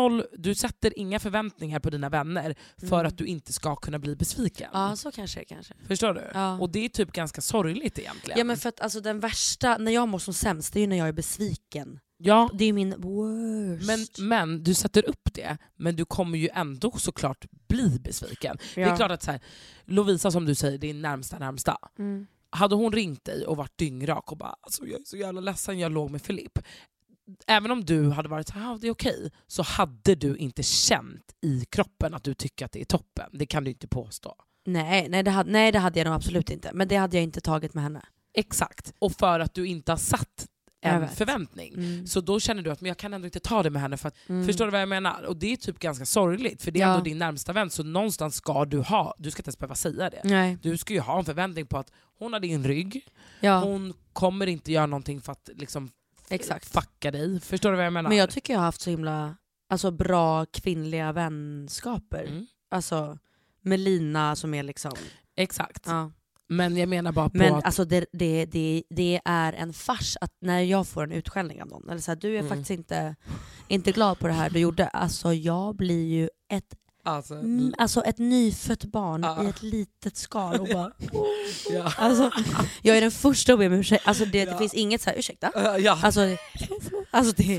du sätter inga förväntningar på dina vänner för att du inte ska kunna bli besviken. Ja, så kanske. Förstår du? Ja. Och det är typ ganska sorgligt egentligen. Ja, men för att alltså, den värsta, när jag mår som sämst, det är ju när jag är besviken. Ja. Det är min worst. Men du sätter upp det, men du kommer ju ändå såklart bli besviken. Det är klart att så här, Lovisa, som du säger, det är närmsta. Hade hon ringt dig och varit dyngrak och bara, alltså, jag är så jävla ledsen, jag låg med Filip. Även om du hade varit så här, det är okej, så hade du inte känt i kroppen att du tycker att det är toppen. Det kan du inte påstå. Nej, det hade jag nog absolut inte. Men det hade jag inte tagit med henne. Exakt. Och för att du inte har satt en förväntning. Så då känner du att men jag kan ändå inte ta det med henne. För att, förstår du vad jag menar? Och det är typ ganska sorgligt. För det är ändå din närmsta vän. Så någonstans ska du ska inte ens behöva säga det. Nej. Du ska ju ha en förväntning på att hon har din rygg. Hon kommer inte göra någonting för att liksom fucka dig. Förstår du vad jag menar? Men jag tycker jag har haft så himla bra kvinnliga vänskaper. Alltså Melina som är liksom... Exakt. Ja. Men jag menar bara på att... alltså det är en fars att när jag får en utskällning av någon, eller så här, du är faktiskt inte glad på det här du gjorde. Alltså jag blir ju ett nyfött barn i ett litet skal och bara... Alltså, jag är den första att be om ursäkt. Alltså det finns inget så här, ursäkta. Alltså det,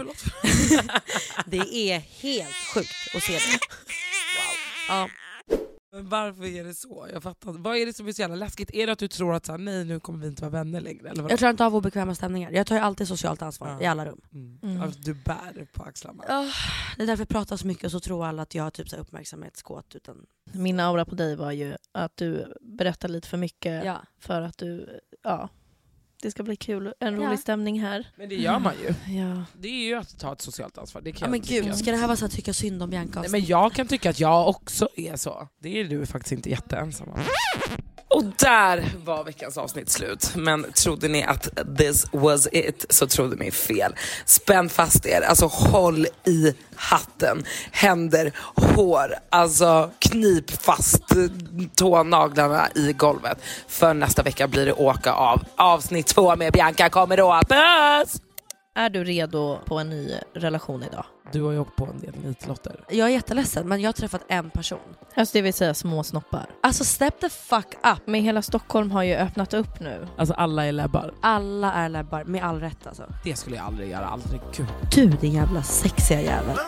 det är helt sjukt att se det. Wow. Ja. Men varför är det så? Jag fattar. Vad är det som är så jävla läskigt? Är det att du tror att så här, nej, nu kommer vi inte vara vänner längre? Eller jag tror inte av obekväma stämningar. Jag tar ju alltid socialt ansvar i alla rum. Alltså, du bär på axlarna. Det är därför jag pratar så mycket och så tror alla att jag har typ så här uppmärksamhetskåt. Utan... Min aura på dig var ju att du berättar lite för mycket för att du... Det ska bli kul, en rolig stämning här. Men det gör man ju. Ja. Det är ju att ta ett socialt ansvar. Det kan men gud, ska det här vara så att tycka synd om Bianca? Nej, men jag kan tycka att jag också är så. Det är du faktiskt inte jätteensam om. Och där var veckans avsnitt slut. Men trodde ni att this was it, så trodde ni fel. Spänn fast er, alltså håll i hatten. Händer, hår, alltså knip fast tånaglarna i golvet. För nästa vecka blir det åka av. Avsnitt 2 med Bianca kommer då. Puss! Är du redo på en ny relation idag? Du har ju åkt på en del nitlotter. Jag är jätteledsen, men jag har träffat en person. Alltså det vill säga små snoppar. Alltså step the fuck up. Men hela Stockholm har ju öppnat upp nu. Alltså alla är läbbar. Alla är läbbar, med all rätt alltså. Det skulle jag aldrig göra, aldrig. Kul. Du, din jävla sexiga jävel.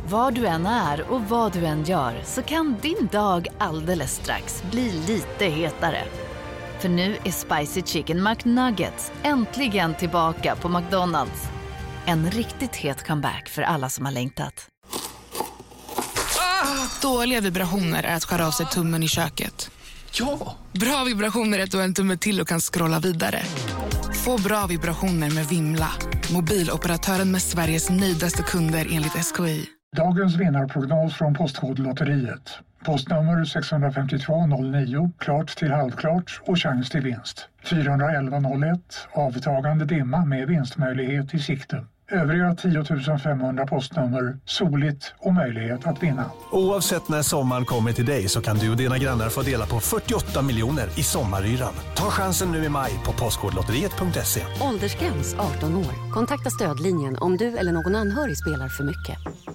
Var du än är och vad du än gör så kan din dag alldeles strax bli lite hetare. För nu är Spicy Chicken McNuggets äntligen tillbaka på McDonald's. En riktigt het comeback för alla som har längtat. Dåliga vibrationer är att skära av sig tummen i köket. Ja! Bra vibrationer är att du har en tumme till och kan scrolla vidare. Få bra vibrationer med Vimla. Mobiloperatören med Sveriges nöjdaste kunder enligt SKI. Dagens vinnarprognos från Postkodlotteriet. Postnummer 65209, klart till halvklart och chans till vinst. 41101, avtagande dimma med vinstmöjlighet i sikte. Övriga 10 500 postnummer, soligt och möjlighet att vinna. Oavsett när sommaren kommer till dig så kan du och dina grannar få dela på 48 miljoner i sommaryran. Ta chansen nu i maj på postkodlotteriet.se. Åldersgräns 18 år. Kontakta stödlinjen om du eller någon anhörig spelar för mycket.